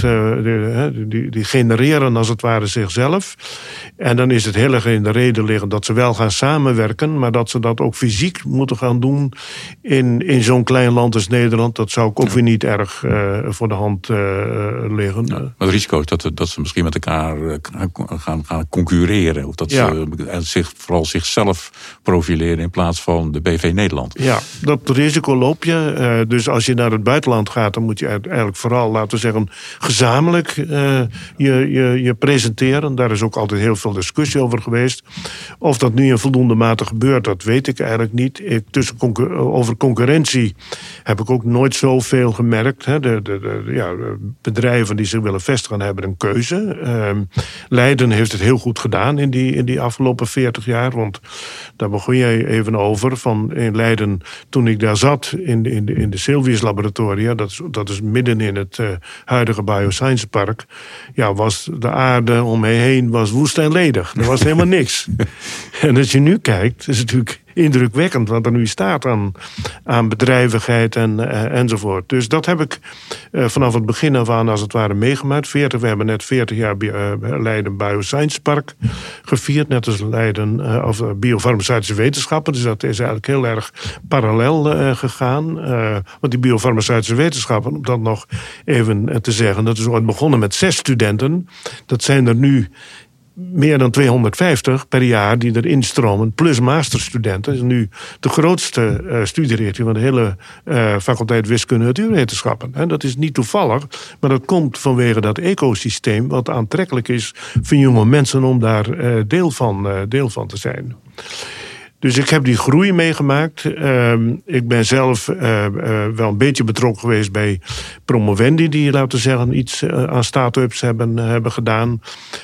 de, die, die genereren als het ware zichzelf. En dan is het heel erg in de reden liggen dat ze wel gaan samenwerken, maar dat ze dat ook fysiek moeten gaan doen in, in zo'n klein land als Nederland. Dat zou ook, ook weer niet erg uh, voor de hand uh, liggen. Ja, maar het risico is dat, dat ze misschien met elkaar gaan, gaan concurreren. Of dat ja. ze zich, vooral zichzelf profileren in plaats van de B V Nederland. Ja, dat risico loop je. Uh, dus als je naar het buitenland gaat, dan moet je eigenlijk vooral, laten we zeggen, gezamenlijk uh, je, je, je presenteren. Daar is ook altijd heel veel discussie over geweest. Of dat nu in voldoende mate gebeurt, dat weet ik eigenlijk niet. Ik, tussen concur- over concurrentie heb ik ook nooit zoveel gemerkt. Hè. De, de, de, ja, de bedrijven die zich willen vestigen hebben een keuze. Uh, Leiden heeft het heel goed gedaan in die, in die afgelopen veertig jaar. Want daar begon jij even over. Van in Leiden, toen ik daar zat in de, in de, in de Sylvius Laboratoria, dat is, dat is midden in het uh, huidige Bioscience Park, ja, was de aarde om me heen was woest en ledig. Er was helemaal niks. En als je nu kijkt, is het natuurlijk indrukwekkend wat er nu staat aan, aan bedrijvigheid en, uh, enzovoort. Dus dat heb ik uh, vanaf het begin af aan als het ware meegemaakt. veertig, we hebben net veertig jaar uh, Leiden Bioscience Park gevierd. Net als Leiden uh, of uh, biofarmaceutische wetenschappen. Dus dat is eigenlijk heel erg parallel uh, gegaan. Uh, want die biofarmaceutische wetenschappen, om dat nog even te zeggen, dat is ooit begonnen met zes studenten. Dat zijn er nu meer dan tweehonderdvijftig per jaar die erin stromen, plus masterstudenten. Dat is nu de grootste uh, studierichting van de hele uh, faculteit wiskunde en natuurwetenschappen. En dat is niet toevallig, maar dat komt vanwege dat ecosysteem wat aantrekkelijk is voor jonge mensen om daar uh, deel, van, uh, deel van te zijn. Dus ik heb die groei meegemaakt. Uh, ik ben zelf uh, uh, wel een beetje betrokken geweest bij promovendi die, laten we zeggen, iets uh, aan start-ups hebben, uh, hebben gedaan.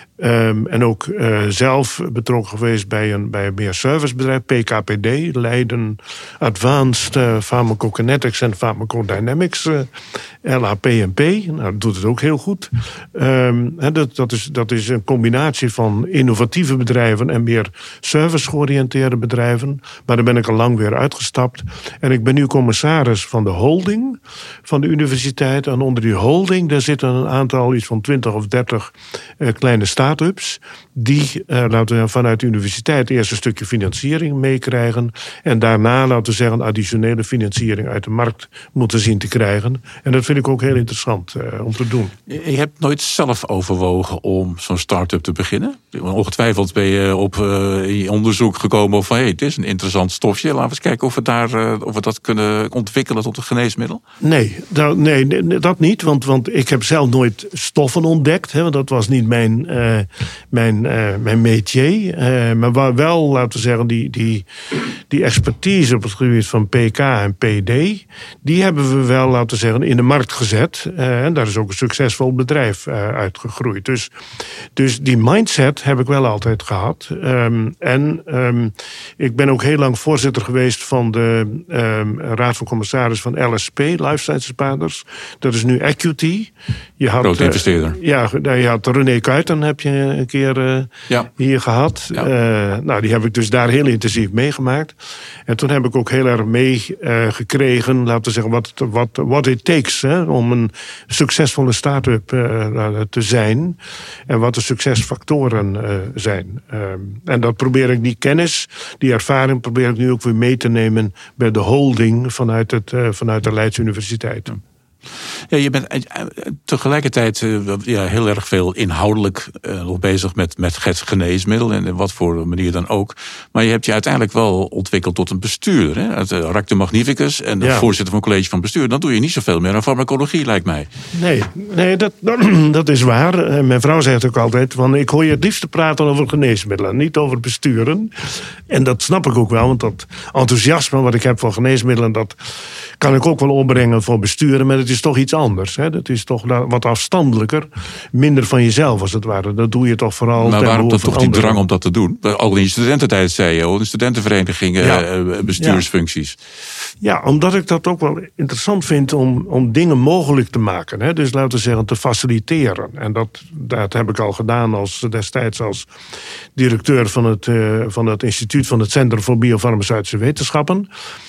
Um, en ook uh, zelf betrokken geweest bij een, bij een meer servicebedrijf, P K P D, Leiden Advanced uh, Pharmacokinetics en Pharmacodynamics, uh, L A P M P. Nou, dat doet het ook heel goed. Um, he, dat, dat, is, dat is een combinatie van innovatieve bedrijven en meer service-georiënteerde bedrijven. Maar daar ben ik al lang weer uitgestapt. En ik ben nu commissaris van de holding van de universiteit. En onder die holding daar zitten een aantal, iets van twintig of dertig uh, kleine start start-ups die uh, laten we vanuit de universiteit eerst een stukje financiering meekrijgen en daarna, laten we zeggen, additionele financiering uit de markt moeten zien te krijgen. En dat vind ik ook heel interessant uh, om te doen. Je hebt nooit zelf overwogen om zo'n start-up te beginnen? Ongetwijfeld ben je op uh, je onderzoek gekomen van, hé, hey, het is een interessant stofje. Laten we eens kijken of we, daar, uh, of we dat kunnen ontwikkelen tot een geneesmiddel. Nee, dat, nee, dat niet. Want, want ik heb zelf nooit stoffen ontdekt. Hè, want dat was niet mijn, uh, mijn, uh, mijn métier. Uh, maar wel, laten we zeggen, die, die, die expertise op het gebied van P K en P D, die hebben we wel, laten we zeggen, in de markt gezet. Uh, en daar is ook een succesvol bedrijf uh, uitgegroeid. Dus, dus die mindset heb ik wel altijd gehad. Um, en um, ik ben ook heel lang voorzitter geweest van de um, Raad van Commissaris van L S P, Life Sciences Partners. Dat is nu Acuity. Je had, groot investeerder. Uh, ja, je had René Kuijten heb je een keer uh, ja. hier gehad. Ja. Uh, nou, die heb ik dus daar heel intensief meegemaakt. En toen heb ik ook heel erg meegekregen, uh, laten we zeggen, wat what, what it takes hè, om een succesvolle start-up uh, te zijn. En wat de succesfactoren uh, zijn. Uh, en dat probeer ik, die kennis, die ervaring probeer ik nu ook weer mee te nemen bij de holding vanuit, het, uh, vanuit de Leids Universiteit. Ja. Ja, je bent tegelijkertijd uh, ja, heel erg veel inhoudelijk uh, nog bezig met, met geneesmiddelen en wat voor manier dan ook. Maar je hebt je uiteindelijk wel ontwikkeld tot een bestuurder. Hè? Het uh, Rector Magnificus en de ja. voorzitter van het college van bestuur. Dan doe je niet zoveel meer aan farmacologie, lijkt mij. Nee, nee dat, dat is waar. Uh, mijn vrouw zegt ook altijd, van, ik hoor je het liefst praten over geneesmiddelen, niet over besturen. En dat snap ik ook wel, want dat enthousiasme wat ik heb voor geneesmiddelen, dat kan ik ook wel opbrengen voor besturen, maar het is toch iets anders. Hè? Dat is toch wat afstandelijker. Minder van jezelf, als het ware. Dat doe je toch vooral. Maar waarom dan toch die drang om dat te doen? Al in je studententijd zei je, de studentenverenigingen, ja. bestuursfuncties. Ja. ja, omdat ik dat ook wel interessant vind om, om dingen mogelijk te maken. Hè? Dus laten we zeggen, te faciliteren. En dat, dat heb ik al gedaan als, destijds als directeur van het, uh, van het instituut van het Centrum voor Biofarmaceutische Wetenschappen.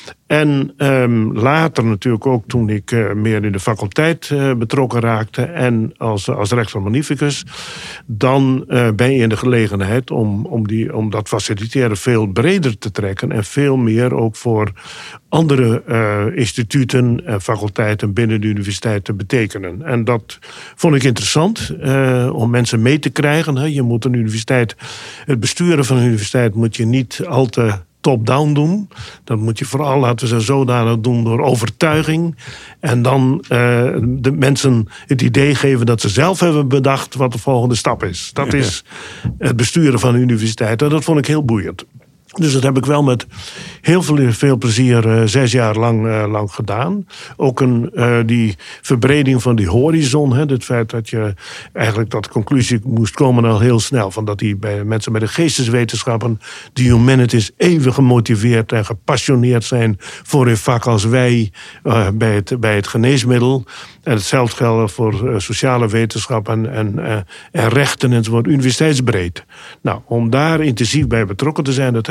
En um, later natuurlijk ook toen ik uh, meer in de faculteit uh, betrokken raakte en als, als rector magnificus, dan uh, ben je in de gelegenheid om, om, die, om dat faciliteren veel breder te trekken en veel meer ook voor andere uh, instituten en faculteiten binnen de universiteit te betekenen. En dat vond ik interessant uh, om mensen mee te krijgen. Hè. Je moet een universiteit, het besturen van een universiteit moet je niet al te top-down doen. Dat moet je vooral, laten we ze zodanig doen, door overtuiging. En dan uh, de mensen het idee geven dat ze zelf hebben bedacht wat de volgende stap is. Dat is het besturen van een universiteit. En dat vond ik heel boeiend. Dus dat heb ik wel met heel veel, veel plezier uh, zes jaar lang, uh, lang gedaan. Ook een, uh, die verbreding van die horizon. Hè, het feit dat je eigenlijk tot de conclusie moest komen al heel snel. Van dat die bij mensen met de geesteswetenschappen, de humanities, even gemotiveerd en gepassioneerd zijn voor hun vak als wij uh, bij, het, bij het geneesmiddel. En hetzelfde geldt voor uh, sociale wetenschappen en, uh, en rechten enzovoort, universiteitsbreed. Nou, om daar intensief bij betrokken te zijn, dat heb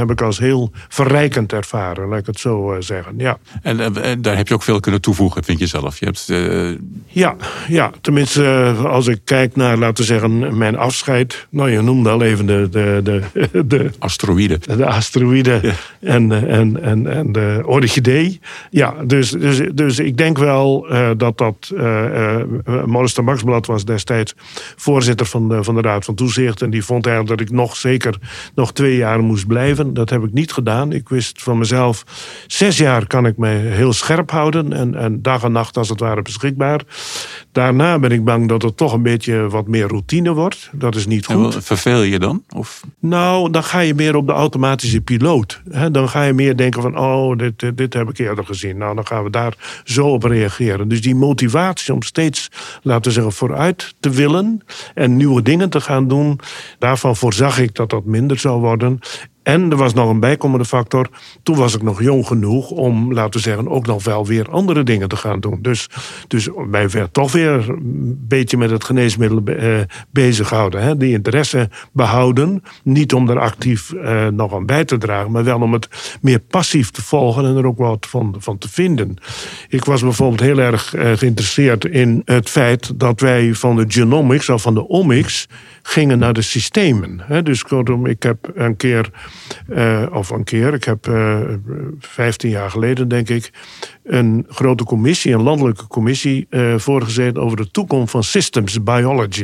heb ik als heel verrijkend ervaren, laat ik het zo uh, zeggen. Ja. En, en daar heb je ook veel kunnen toevoegen, vind je zelf? Je hebt, uh... ja, ja, tenminste uh, als ik kijk naar, laten we zeggen, mijn afscheid. Nou, je noemde al even de... de, de, de asteroïden. De asteroïden ja. en, en, en, en de orchidee. Ja, dus, dus, dus ik denk wel uh, dat dat... Uh, uh, Maurice de Maxblad was destijds voorzitter van de, van de Raad van Toezicht. En die vond eigenlijk dat ik nog zeker nog twee jaar moest blijven. Dat heb ik niet gedaan. Ik wist van mezelf, zes jaar kan ik mij heel scherp houden. En, en dag en nacht als het ware beschikbaar. Daarna ben ik bang dat het toch een beetje wat meer routine wordt. Dat is niet goed. En verveel je dan? Of? Nou, dan ga je meer op de automatische piloot. He, dan ga je meer denken van, oh, dit, dit, dit heb ik eerder gezien. Nou, dan gaan we daar zo op reageren. Dus die motivatie om steeds, laten we zeggen, vooruit te willen en nieuwe dingen te gaan doen, daarvan voorzag ik dat dat minder zou worden. En er was nog een bijkomende factor. Toen was ik nog jong genoeg om, laten we zeggen, ook nog wel weer andere dingen te gaan doen. Dus, dus mij werd toch weer een beetje met het geneesmiddel be- uh, bezighouden. Hè? Die interesse behouden. Niet om er actief uh, nog aan bij te dragen, maar wel om het meer passief te volgen en er ook wat van, van te vinden. Ik was bijvoorbeeld heel erg uh, geïnteresseerd in het feit dat wij van de genomics of van de omics gingen naar de systemen. Hè? Dus kortom, ik heb een keer... Uh, of een keer, ik heb uh, vijftien jaar geleden, denk ik, een grote commissie, een landelijke commissie, uh, voorgezeten over de toekomst van systems biology.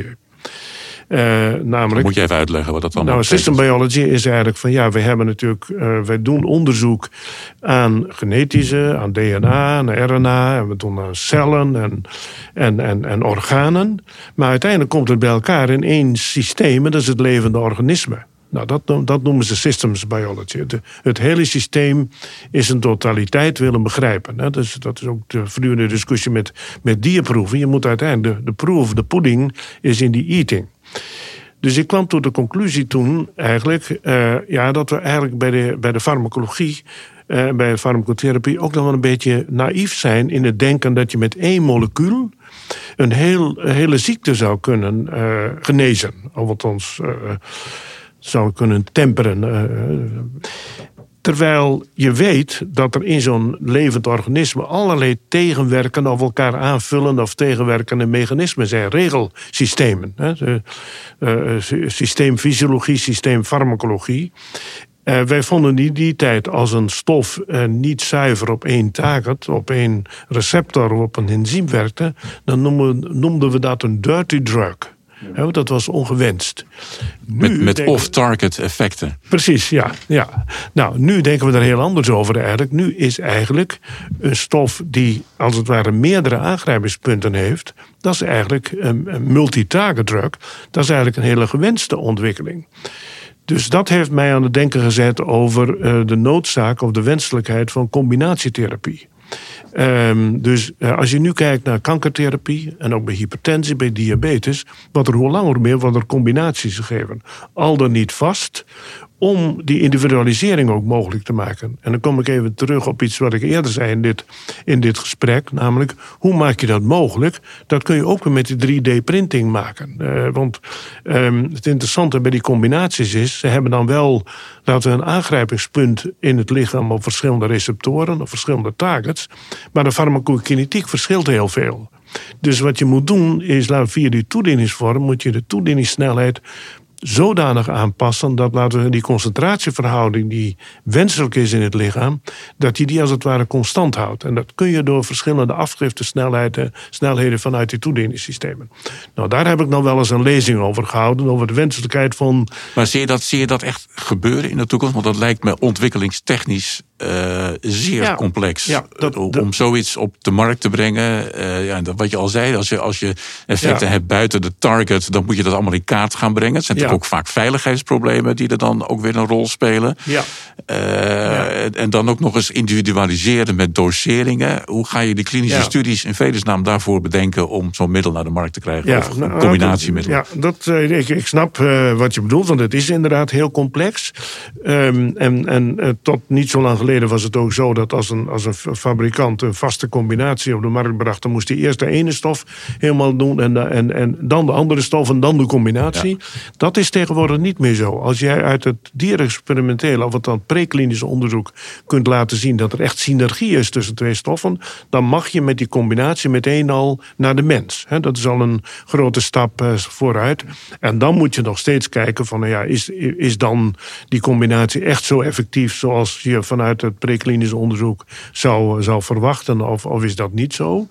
Uh, namelijk, dan moet je even uitleggen wat dat dan nou, betekent. System biology is eigenlijk van, ja, we hebben natuurlijk, uh, wij doen onderzoek aan genetische, aan D N A, aan R N A, en we doen aan cellen en, en, en, en organen. Maar uiteindelijk komt het bij elkaar in één systeem, en dat is het levende organisme. Nou, dat, dat noemen ze systems biology. De, het hele systeem is een totaliteit willen begrijpen. Hè. Dus dat is ook de voortdurende discussie met, met dierproeven. Je moet uiteindelijk, de, de proof, de pudding, is in die eating. Dus ik kwam tot de conclusie toen eigenlijk, uh, ja, dat we eigenlijk bij de, bij de farmacologie, uh, bij de farmacotherapie ook nog wel een beetje naïef zijn in het denken dat je met één molecuul een, heel, een hele ziekte zou kunnen uh, genezen. Of althans, uh, zou kunnen temperen. Uh, terwijl je weet dat er in zo'n levend organisme allerlei tegenwerkende of elkaar aanvullende of tegenwerkende mechanismen zijn. Regelsystemen. Hè? De, uh, systeemfysiologie, systeemfarmacologie. Uh, wij vonden die die tijd als een stof uh, niet zuiver op één target, op één receptor of op een enzym werkte, dan noemden, noemden we dat een dirty drug. Ja, dat was ongewenst. Nu met met off-target effecten. Precies, ja, ja. Nou, nu denken we er heel anders over eigenlijk. Nu is eigenlijk een stof die als het ware meerdere aangrijpingspunten heeft. Dat is eigenlijk een, een multi-target drug. Dat is eigenlijk een hele gewenste ontwikkeling. Dus dat heeft mij aan het denken gezet over uh, de noodzaak of de wenselijkheid van combinatietherapie. Um, dus uh, als je nu kijkt naar kankertherapie en ook bij hypertensie, bij diabetes, wat er hoe langer hoe meer wat er combinaties gegeven. Al dan niet vast, om die individualisering ook mogelijk te maken. En dan kom ik even terug op iets wat ik eerder zei in dit, in dit gesprek, namelijk hoe maak je dat mogelijk? Dat kun je ook met die drie D-printing maken. Uh, want um, het interessante bij die combinaties is, ze hebben dan wel, laten we een aangrijpingspunt in het lichaam op verschillende receptoren, of verschillende targets, maar de farmacokinetiek verschilt heel veel. Dus wat je moet doen is, via die toedieningsvorm moet je de toedieningssnelheid zodanig aanpassen dat, laten we die concentratieverhouding die wenselijk is in het lichaam, dat je die als het ware constant houdt. En dat kun je door verschillende afgiftesnelheden snelheden vanuit die toedieningssystemen. Nou, daar heb ik nog wel eens een lezing over gehouden, over de wenselijkheid van. Maar zie je dat, zie je dat echt gebeuren in de toekomst? Want dat lijkt me ontwikkelingstechnisch uh, zeer ja, complex. Ja, dat, om dat, zoiets op de markt te brengen. Uh, ja, dat, wat je al zei, als je, als je effecten ja. hebt buiten de target, dan moet je dat allemaal in kaart gaan brengen. Het zijn ja. ook vaak veiligheidsproblemen die er dan ook weer een rol spelen. Ja. Uh, ja. En dan ook nog eens individualiseren met doseringen. Hoe ga je die klinische ja. studies in vredesnaam daarvoor bedenken om zo'n middel naar de markt te krijgen? Ja, of een nou, combinatiemiddel? Ja, dat, uh, ik, ik snap uh, wat je bedoelt, want het is inderdaad heel complex. Um, en en uh, tot niet zo lang geleden geleden was het ook zo dat als een, als een fabrikant een vaste combinatie op de markt bracht, dan moest hij eerst de ene stof helemaal doen en, en, en dan de andere stof en dan de combinatie. Ja. Dat is tegenwoordig niet meer zo. Als jij uit het dierexperimentele of het preklinische onderzoek kunt laten zien dat er echt synergie is tussen twee stoffen, dan mag je met die combinatie meteen al naar de mens. He, dat is al een grote stap uh, vooruit. En dan moet je nog steeds kijken van, nou ja, is, is dan die combinatie echt zo effectief zoals je vanuit het preklinisch onderzoek zou, zou verwachten, of, of is dat niet zo?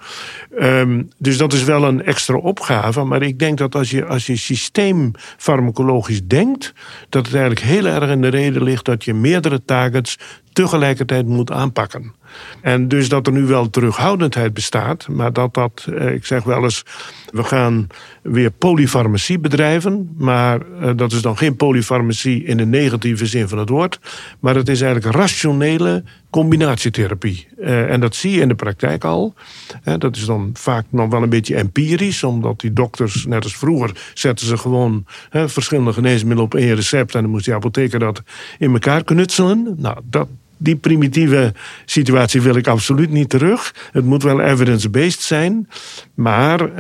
Um, dus dat is wel een extra opgave, maar ik denk dat als je, als je systeemfarmacologisch denkt, dat het eigenlijk heel erg in de reden ligt dat je meerdere targets tegelijkertijd moet aanpakken. En dus dat er nu wel terughoudendheid bestaat, maar dat dat, ik zeg wel eens, we gaan weer polyfarmacie bedrijven, maar dat is dan geen polyfarmacie in de negatieve zin van het woord, maar het is eigenlijk rationele combinatietherapie. En dat zie je in de praktijk al. Dat is dan vaak nog wel een beetje empirisch, omdat die dokters, net als vroeger, zetten ze gewoon verschillende geneesmiddelen op één recept en dan moest die apotheker dat in elkaar knutselen. Nou, dat Die primitieve situatie wil ik absoluut niet terug. Het moet wel evidence-based zijn. Maar uh,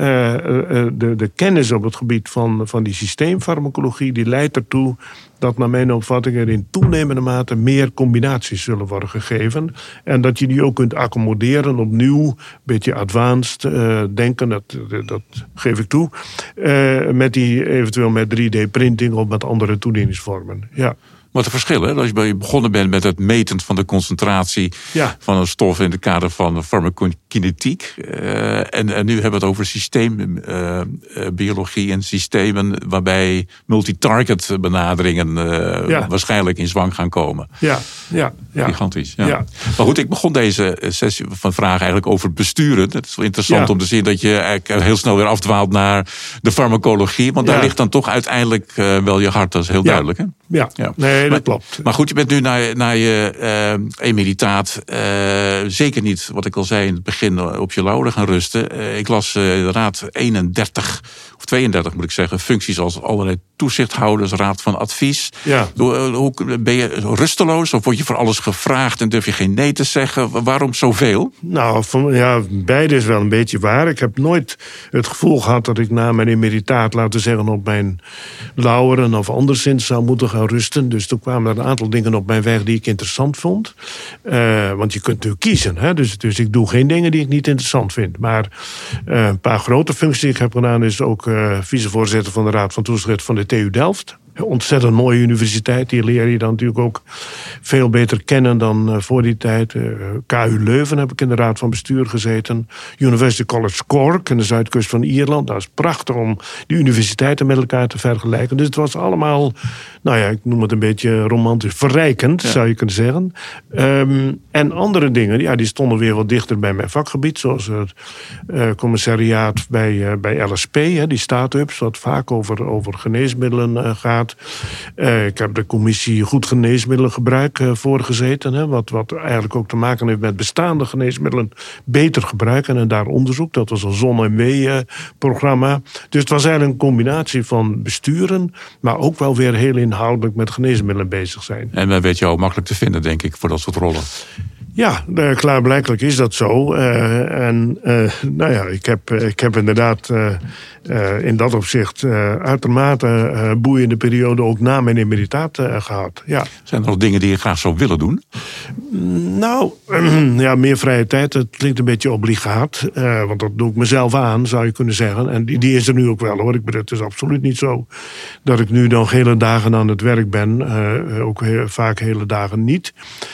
de, de kennis op het gebied van, van die systeemfarmacologie, die leidt ertoe dat naar mijn opvatting er in toenemende mate meer combinaties zullen worden gegeven. En dat je die ook kunt accommoderen opnieuw, een beetje advanced uh, denken, dat, dat geef ik toe. Uh, met die eventueel met drie D-printing of met andere toedieningsvormen. Ja. Wat een verschil, hè? Als je begonnen bent met het meten van de concentratie ja. van een stof in het kader van farmacokinetiek. Uh, en, en nu hebben we het over systeembiologie uh, en systemen waarbij multitarget benaderingen uh, ja. waarschijnlijk in zwang gaan komen. Ja, ja, ja. Gigantisch. Ja. Ja. Maar goed, ik begon deze sessie van vragen eigenlijk over het besturen. Het is wel interessant ja. om te zien dat je eigenlijk heel snel weer afdwaalt naar de farmacologie. Want ja. daar ligt dan toch uiteindelijk uh, wel je hart, dat is heel ja. duidelijk. Hè? Ja, ja. nee, dat maar, klopt. Maar goed, je bent nu naar, naar je uh, emeritaat uh, zeker niet, wat ik al zei in het begin, op je lauweren gaan rusten. Uh, ik las uh, inderdaad eenendertig of tweeëndertig moet ik zeggen, functies als allerlei toezichthouders, raad van advies. Ja. Hoe, ben je rusteloos of word je voor alles gevraagd en durf je geen nee te zeggen? Waarom zoveel? Nou, van, ja, beide is wel een beetje waar. Ik heb nooit het gevoel gehad dat ik na mijn emeritaat, laten we zeggen, op mijn lauweren of anderszins zou moeten gaan rusten. Dus toen kwamen er een aantal dingen op mijn weg die ik interessant vond. Uh, want je kunt natuurlijk kiezen. Hè? Dus, dus ik doe geen dingen die ik niet interessant vind. Maar uh, een paar grote functies die ik heb gedaan is ook uh, vicevoorzitter van de Raad van Toezicht van de T U Delft. Een ontzettend mooie universiteit. Die leer je dan natuurlijk ook veel beter kennen dan uh, voor die tijd. Uh, K U Leuven heb ik in de Raad van Bestuur gezeten. University College Cork in de zuidkust van Ierland. Dat is prachtig om die universiteiten met elkaar te vergelijken. Dus het was allemaal, nou ja, ik noem het een beetje romantisch, verrijkend, ja. zou je kunnen zeggen. Um, en andere dingen, ja, die stonden weer wat dichter bij mijn vakgebied. Zoals het uh, commissariaat bij, uh, bij L S P, hè, die start-ups, wat vaak over, over geneesmiddelen uh, gaat. Uh, ik heb de commissie Goed Geneesmiddelengebruik uh, voorgezeten. Hè, wat, wat eigenlijk ook te maken heeft met bestaande geneesmiddelen beter gebruiken en daar onderzoek. Dat was een zon- en wee-programma. Dus het was eigenlijk een combinatie van besturen, maar ook wel weer heel inhoudelijk met geneesmiddelen bezig zijn. En men weet jou makkelijk te vinden, denk ik, voor dat soort rollen. Ja, klaarblijkelijk is dat zo. Uh, en uh, nou ja, ik heb, ik heb inderdaad uh, uh, in dat opzicht uh, uitermate uh, boeiende periode ook na mijn emeritaat uh, gehad. Ja. Zijn er nog dingen die je graag zou willen doen? Nou, uh, ja, meer vrije tijd. Het klinkt een beetje obligaat. Uh, want dat doe ik mezelf aan, zou je kunnen zeggen. En die, die is er nu ook wel, hoor. Ik bedoel, het is absoluut niet zo dat ik nu nog hele dagen aan het werk ben. Uh, ook heel, vaak hele dagen niet.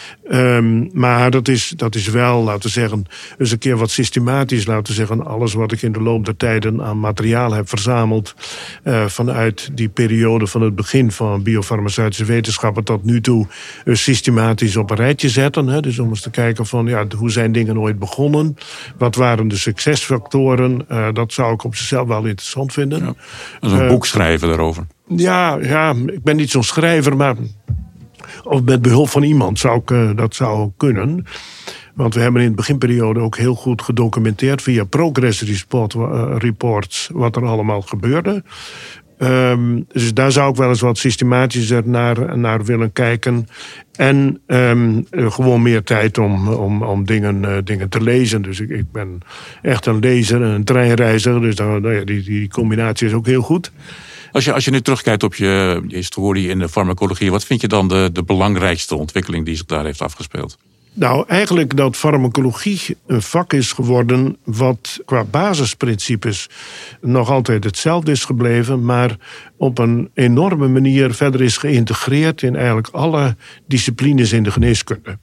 Um, maar dat is, dat is wel, laten we zeggen, eens een keer wat systematisch, laten we zeggen, alles wat ik in de loop der tijden aan materiaal heb verzameld uh, vanuit die periode van het begin van biofarmaceutische wetenschappen tot nu toe uh, systematisch op een rijtje zetten. Hè. Dus om eens te kijken van, ja, hoe zijn dingen ooit begonnen? Wat waren de succesfactoren? Uh, dat zou ik op zichzelf wel interessant vinden. Ja. Dus een uh, boek schrijven daarover. Ja, ja, ik ben niet zo'n schrijver, maar of met behulp van iemand zou ik, uh, dat zou kunnen. Want we hebben in de beginperiode ook heel goed gedocumenteerd via progress report, uh, reports wat er allemaal gebeurde. Um, dus daar zou ik wel eens wat systematischer naar, naar willen kijken. En um, gewoon meer tijd om, om, om dingen, uh, dingen te lezen. Dus ik, ik ben echt een lezer en een treinreiziger. Dus dan, nou ja, die, die combinatie is ook heel goed. Als je, als je nu terugkijkt op je, je historie in de farmacologie, wat vind je dan de, de belangrijkste ontwikkeling die zich daar heeft afgespeeld? Nou, eigenlijk dat farmacologie een vak is geworden wat qua basisprincipes nog altijd hetzelfde is gebleven, maar op een enorme manier verder is geïntegreerd in eigenlijk alle disciplines in de geneeskunde.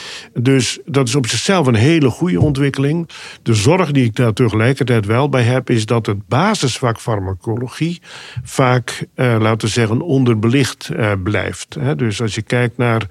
Dus dat is op zichzelf een hele goede ontwikkeling. De zorg die ik daar tegelijkertijd wel bij heb, is dat het basisvak farmacologie vaak, eh, laten we zeggen, onderbelicht eh, blijft. Hè. Dus als je kijkt naar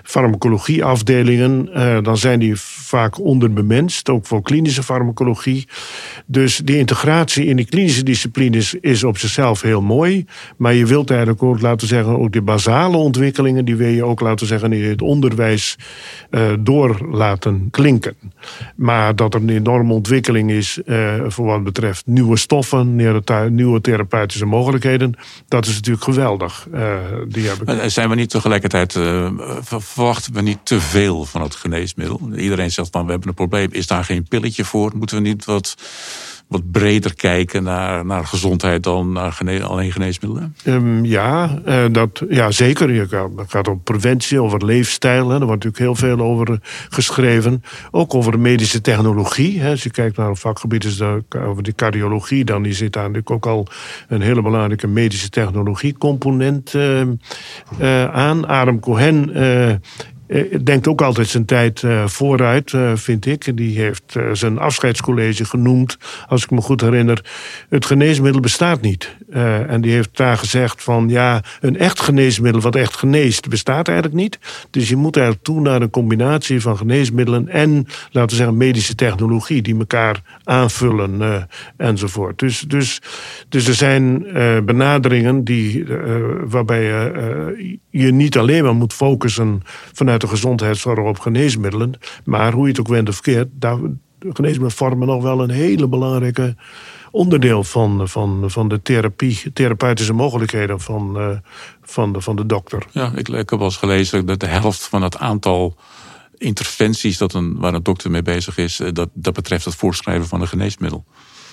farmacologieafdelingen, eh, dan zijn die vaak onderbemenst, ook voor klinische farmacologie. Dus die integratie in die klinische disciplines is op zichzelf heel mooi. Maar je wilt eigenlijk ook, laten we zeggen, ook de basale ontwikkelingen, die wil je ook, laten we zeggen, in het onderwijs uh, door laten klinken. Maar dat er een enorme ontwikkeling is uh, voor wat betreft nieuwe stoffen, nieuwe therapeutische mogelijkheden, dat is natuurlijk geweldig. Uh, die heb ik... Zijn we niet tegelijkertijd, uh, verwachten we niet te veel van het geneesmiddel? Iedereen zegt van, we hebben een probleem, is daar geen pilletje voor? Moeten we niet wat... wat breder kijken naar, naar gezondheid dan naar gene- alleen geneesmiddelen? Um, ja, uh, dat, ja, zeker. Je gaat, het gaat om preventie, over leefstijl. Hè. Er wordt natuurlijk heel veel over geschreven. Ook over de medische technologie. Hè. Als je kijkt naar een vakgebied, is de, over de cardiologie, dan die zit daar natuurlijk ook al een hele belangrijke medische technologie component uh, uh, aan. Adam Cohen Uh, denkt ook altijd zijn tijd uh, vooruit, uh, vind ik. Die heeft uh, zijn afscheidscollege genoemd, als ik me goed herinner. Het geneesmiddel bestaat niet. Uh, en die heeft daar gezegd van, ja, een echt geneesmiddel wat echt geneest bestaat eigenlijk niet. Dus je moet eigenlijk toe naar een combinatie van geneesmiddelen en, laten we zeggen, medische technologie die elkaar aanvullen uh, enzovoort. Dus, dus, dus er zijn uh, benaderingen die, uh, waarbij je, uh, je niet alleen maar moet focussen vanuit de gezondheidszorg op geneesmiddelen, maar hoe je het ook wendt of keert, daar, geneesmiddelen vormen nog wel een hele belangrijke onderdeel van, van, van de therapie, therapeutische mogelijkheden van, uh, van, de, van de dokter. Ja, ik, ik heb wel eens gelezen dat de helft van het aantal interventies dat een, waar een dokter mee bezig is, dat, dat betreft het voorschrijven van een geneesmiddel.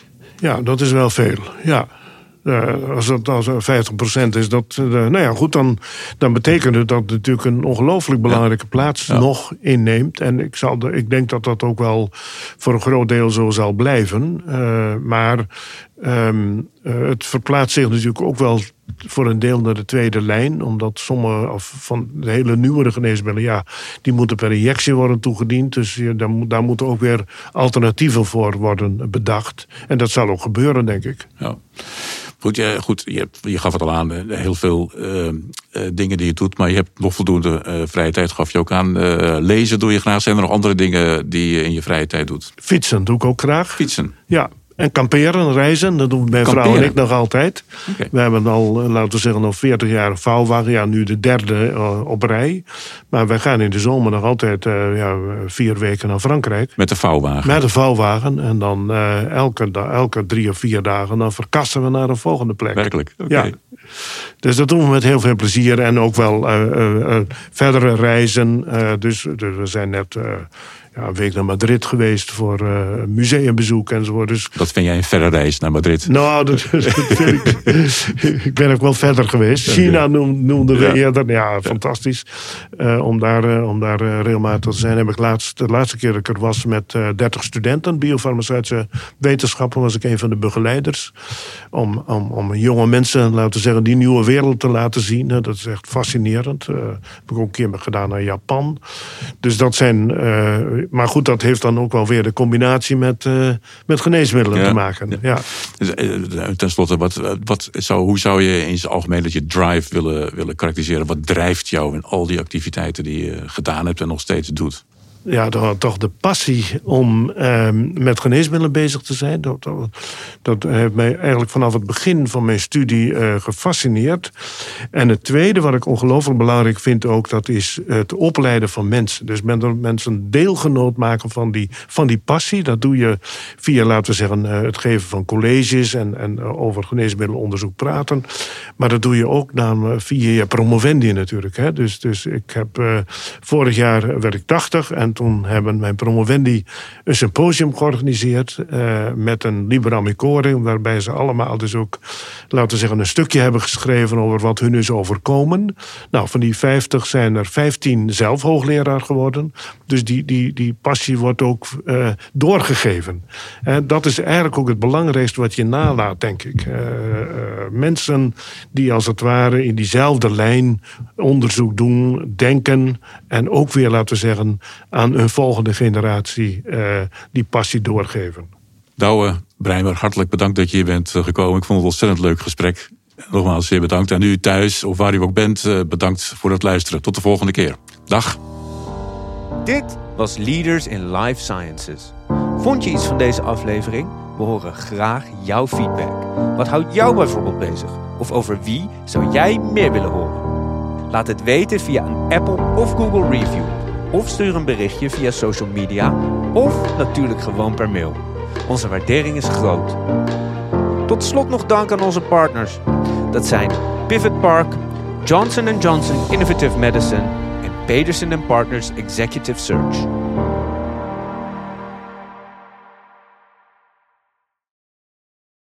Ja, dat is wel veel, ja. Uh, als dat als vijftig procent is, dat, uh, nou ja, goed, dan, dan betekent het dat het natuurlijk een ongelooflijk belangrijke ja. plaats ja. nog inneemt. En ik, zal de, ik denk dat dat ook wel voor een groot deel zo zal blijven. Uh, maar um, uh, het verplaatst zich natuurlijk ook wel voor een deel naar de tweede lijn. Omdat sommige of van de hele nieuwere geneesmiddelen, ja, die moeten per injectie worden toegediend. Dus ja, daar, daar moeten ook weer alternatieven voor worden bedacht. En dat zal ook gebeuren, denk ik. Ja. Goed, je, goed je, hebt, je gaf het al aan, heel veel uh, uh, dingen die je doet, maar je hebt nog voldoende uh, vrije tijd, gaf je ook aan. Uh, lezen doe je graag. Zijn er nog andere dingen die je in je vrije tijd doet? Fietsen doe ik ook graag. Fietsen? Ja. En kamperen, reizen, dat doen mijn kamperen. vrouw en ik nog altijd. Okay. We hebben al, laten we zeggen, nog veertig jaar een vouwwagen. Ja, nu de derde uh, op rij. Maar wij gaan in de zomer nog altijd uh, ja, vier weken naar Frankrijk. Met de vouwwagen? Met de vouwwagen. En dan uh, elke, elke drie of vier dagen dan verkassen we naar een volgende plek. Werkelijk? Okay. Ja. Dus dat doen we met heel veel plezier. En ook wel uh, uh, uh, verdere reizen. Uh, dus, dus we zijn net... Uh, Ja, een week naar Madrid geweest voor uh, museumbezoek enzovoort. Dus... Dat vind jij een verre reis naar Madrid? Nou, dat, dat vind ik. Ik ben ook wel verder geweest. China noemden we ja. eerder. Ja, fantastisch. Uh, om daar, uh, om daar uh, regelmatig te zijn. Heb ik laatst, de laatste keer dat ik er was met uh, dertig studenten. Biofarmaceutische wetenschappen was ik een van de begeleiders. Om, om, om jonge mensen, laten we zeggen, die nieuwe wereld te laten zien. Dat is echt fascinerend. Uh, heb ik ook een keer gedaan naar Japan. Dus dat zijn... Uh, Maar goed, dat heeft dan ook wel weer de combinatie met, uh, met geneesmiddelen ja, te maken. Ja. Ja. Dus, uh, ten slotte, wat, wat zou, hoe zou je in zijn algemeen dat je drive willen, willen karakteriseren? Wat drijft jou in al die activiteiten die je gedaan hebt en nog steeds doet? ja, toch de passie om uh, met geneesmiddelen bezig te zijn. Dat, dat, dat heeft mij eigenlijk vanaf het begin van mijn studie uh, gefascineerd. En het tweede, wat ik ongelooflijk belangrijk vind ook, dat is het opleiden van mensen. Dus mensen deelgenoot maken van die, van die passie. Dat doe je via, laten we zeggen, uh, het geven van colleges en, en uh, over geneesmiddelonderzoek praten. Maar dat doe je ook dan via je promovendi natuurlijk. Hè. Dus, dus ik heb uh, vorig jaar werd ik tachtig en toen hebben mijn promovendi een symposium georganiseerd uh, met een liber amicore, waarbij ze allemaal dus ook, laten we zeggen, een stukje hebben geschreven over wat hun is overkomen. Nou, van die vijftig zijn er vijftien zelf hoogleraar geworden. Dus die, die, die passie wordt ook uh, doorgegeven. En dat is eigenlijk ook het belangrijkste wat je nalaat, denk ik. Uh, uh, mensen die als het ware in diezelfde lijn onderzoek doen, denken en ook weer, laten we zeggen, aan hun volgende generatie uh, die passie doorgeven. Douwe Breimer, hartelijk bedankt dat je hier bent gekomen. Ik vond het een ontzettend leuk gesprek. Nogmaals zeer bedankt. En u thuis, of waar u ook bent, bedankt voor het luisteren. Tot de volgende keer. Dag. Dit was Leaders in Life Sciences. Vond je iets van deze aflevering? We horen graag jouw feedback. Wat houdt jou bijvoorbeeld bezig? Of over wie zou jij meer willen horen? Laat het weten via een Apple of Google review. Of stuur een berichtje via social media. Of natuurlijk gewoon per mail. Onze waardering is groot. Tot slot nog dank aan onze partners. Dat zijn Pivot Park, Johnson and Johnson Innovative Medicine en Pedersen and Partners Executive Search.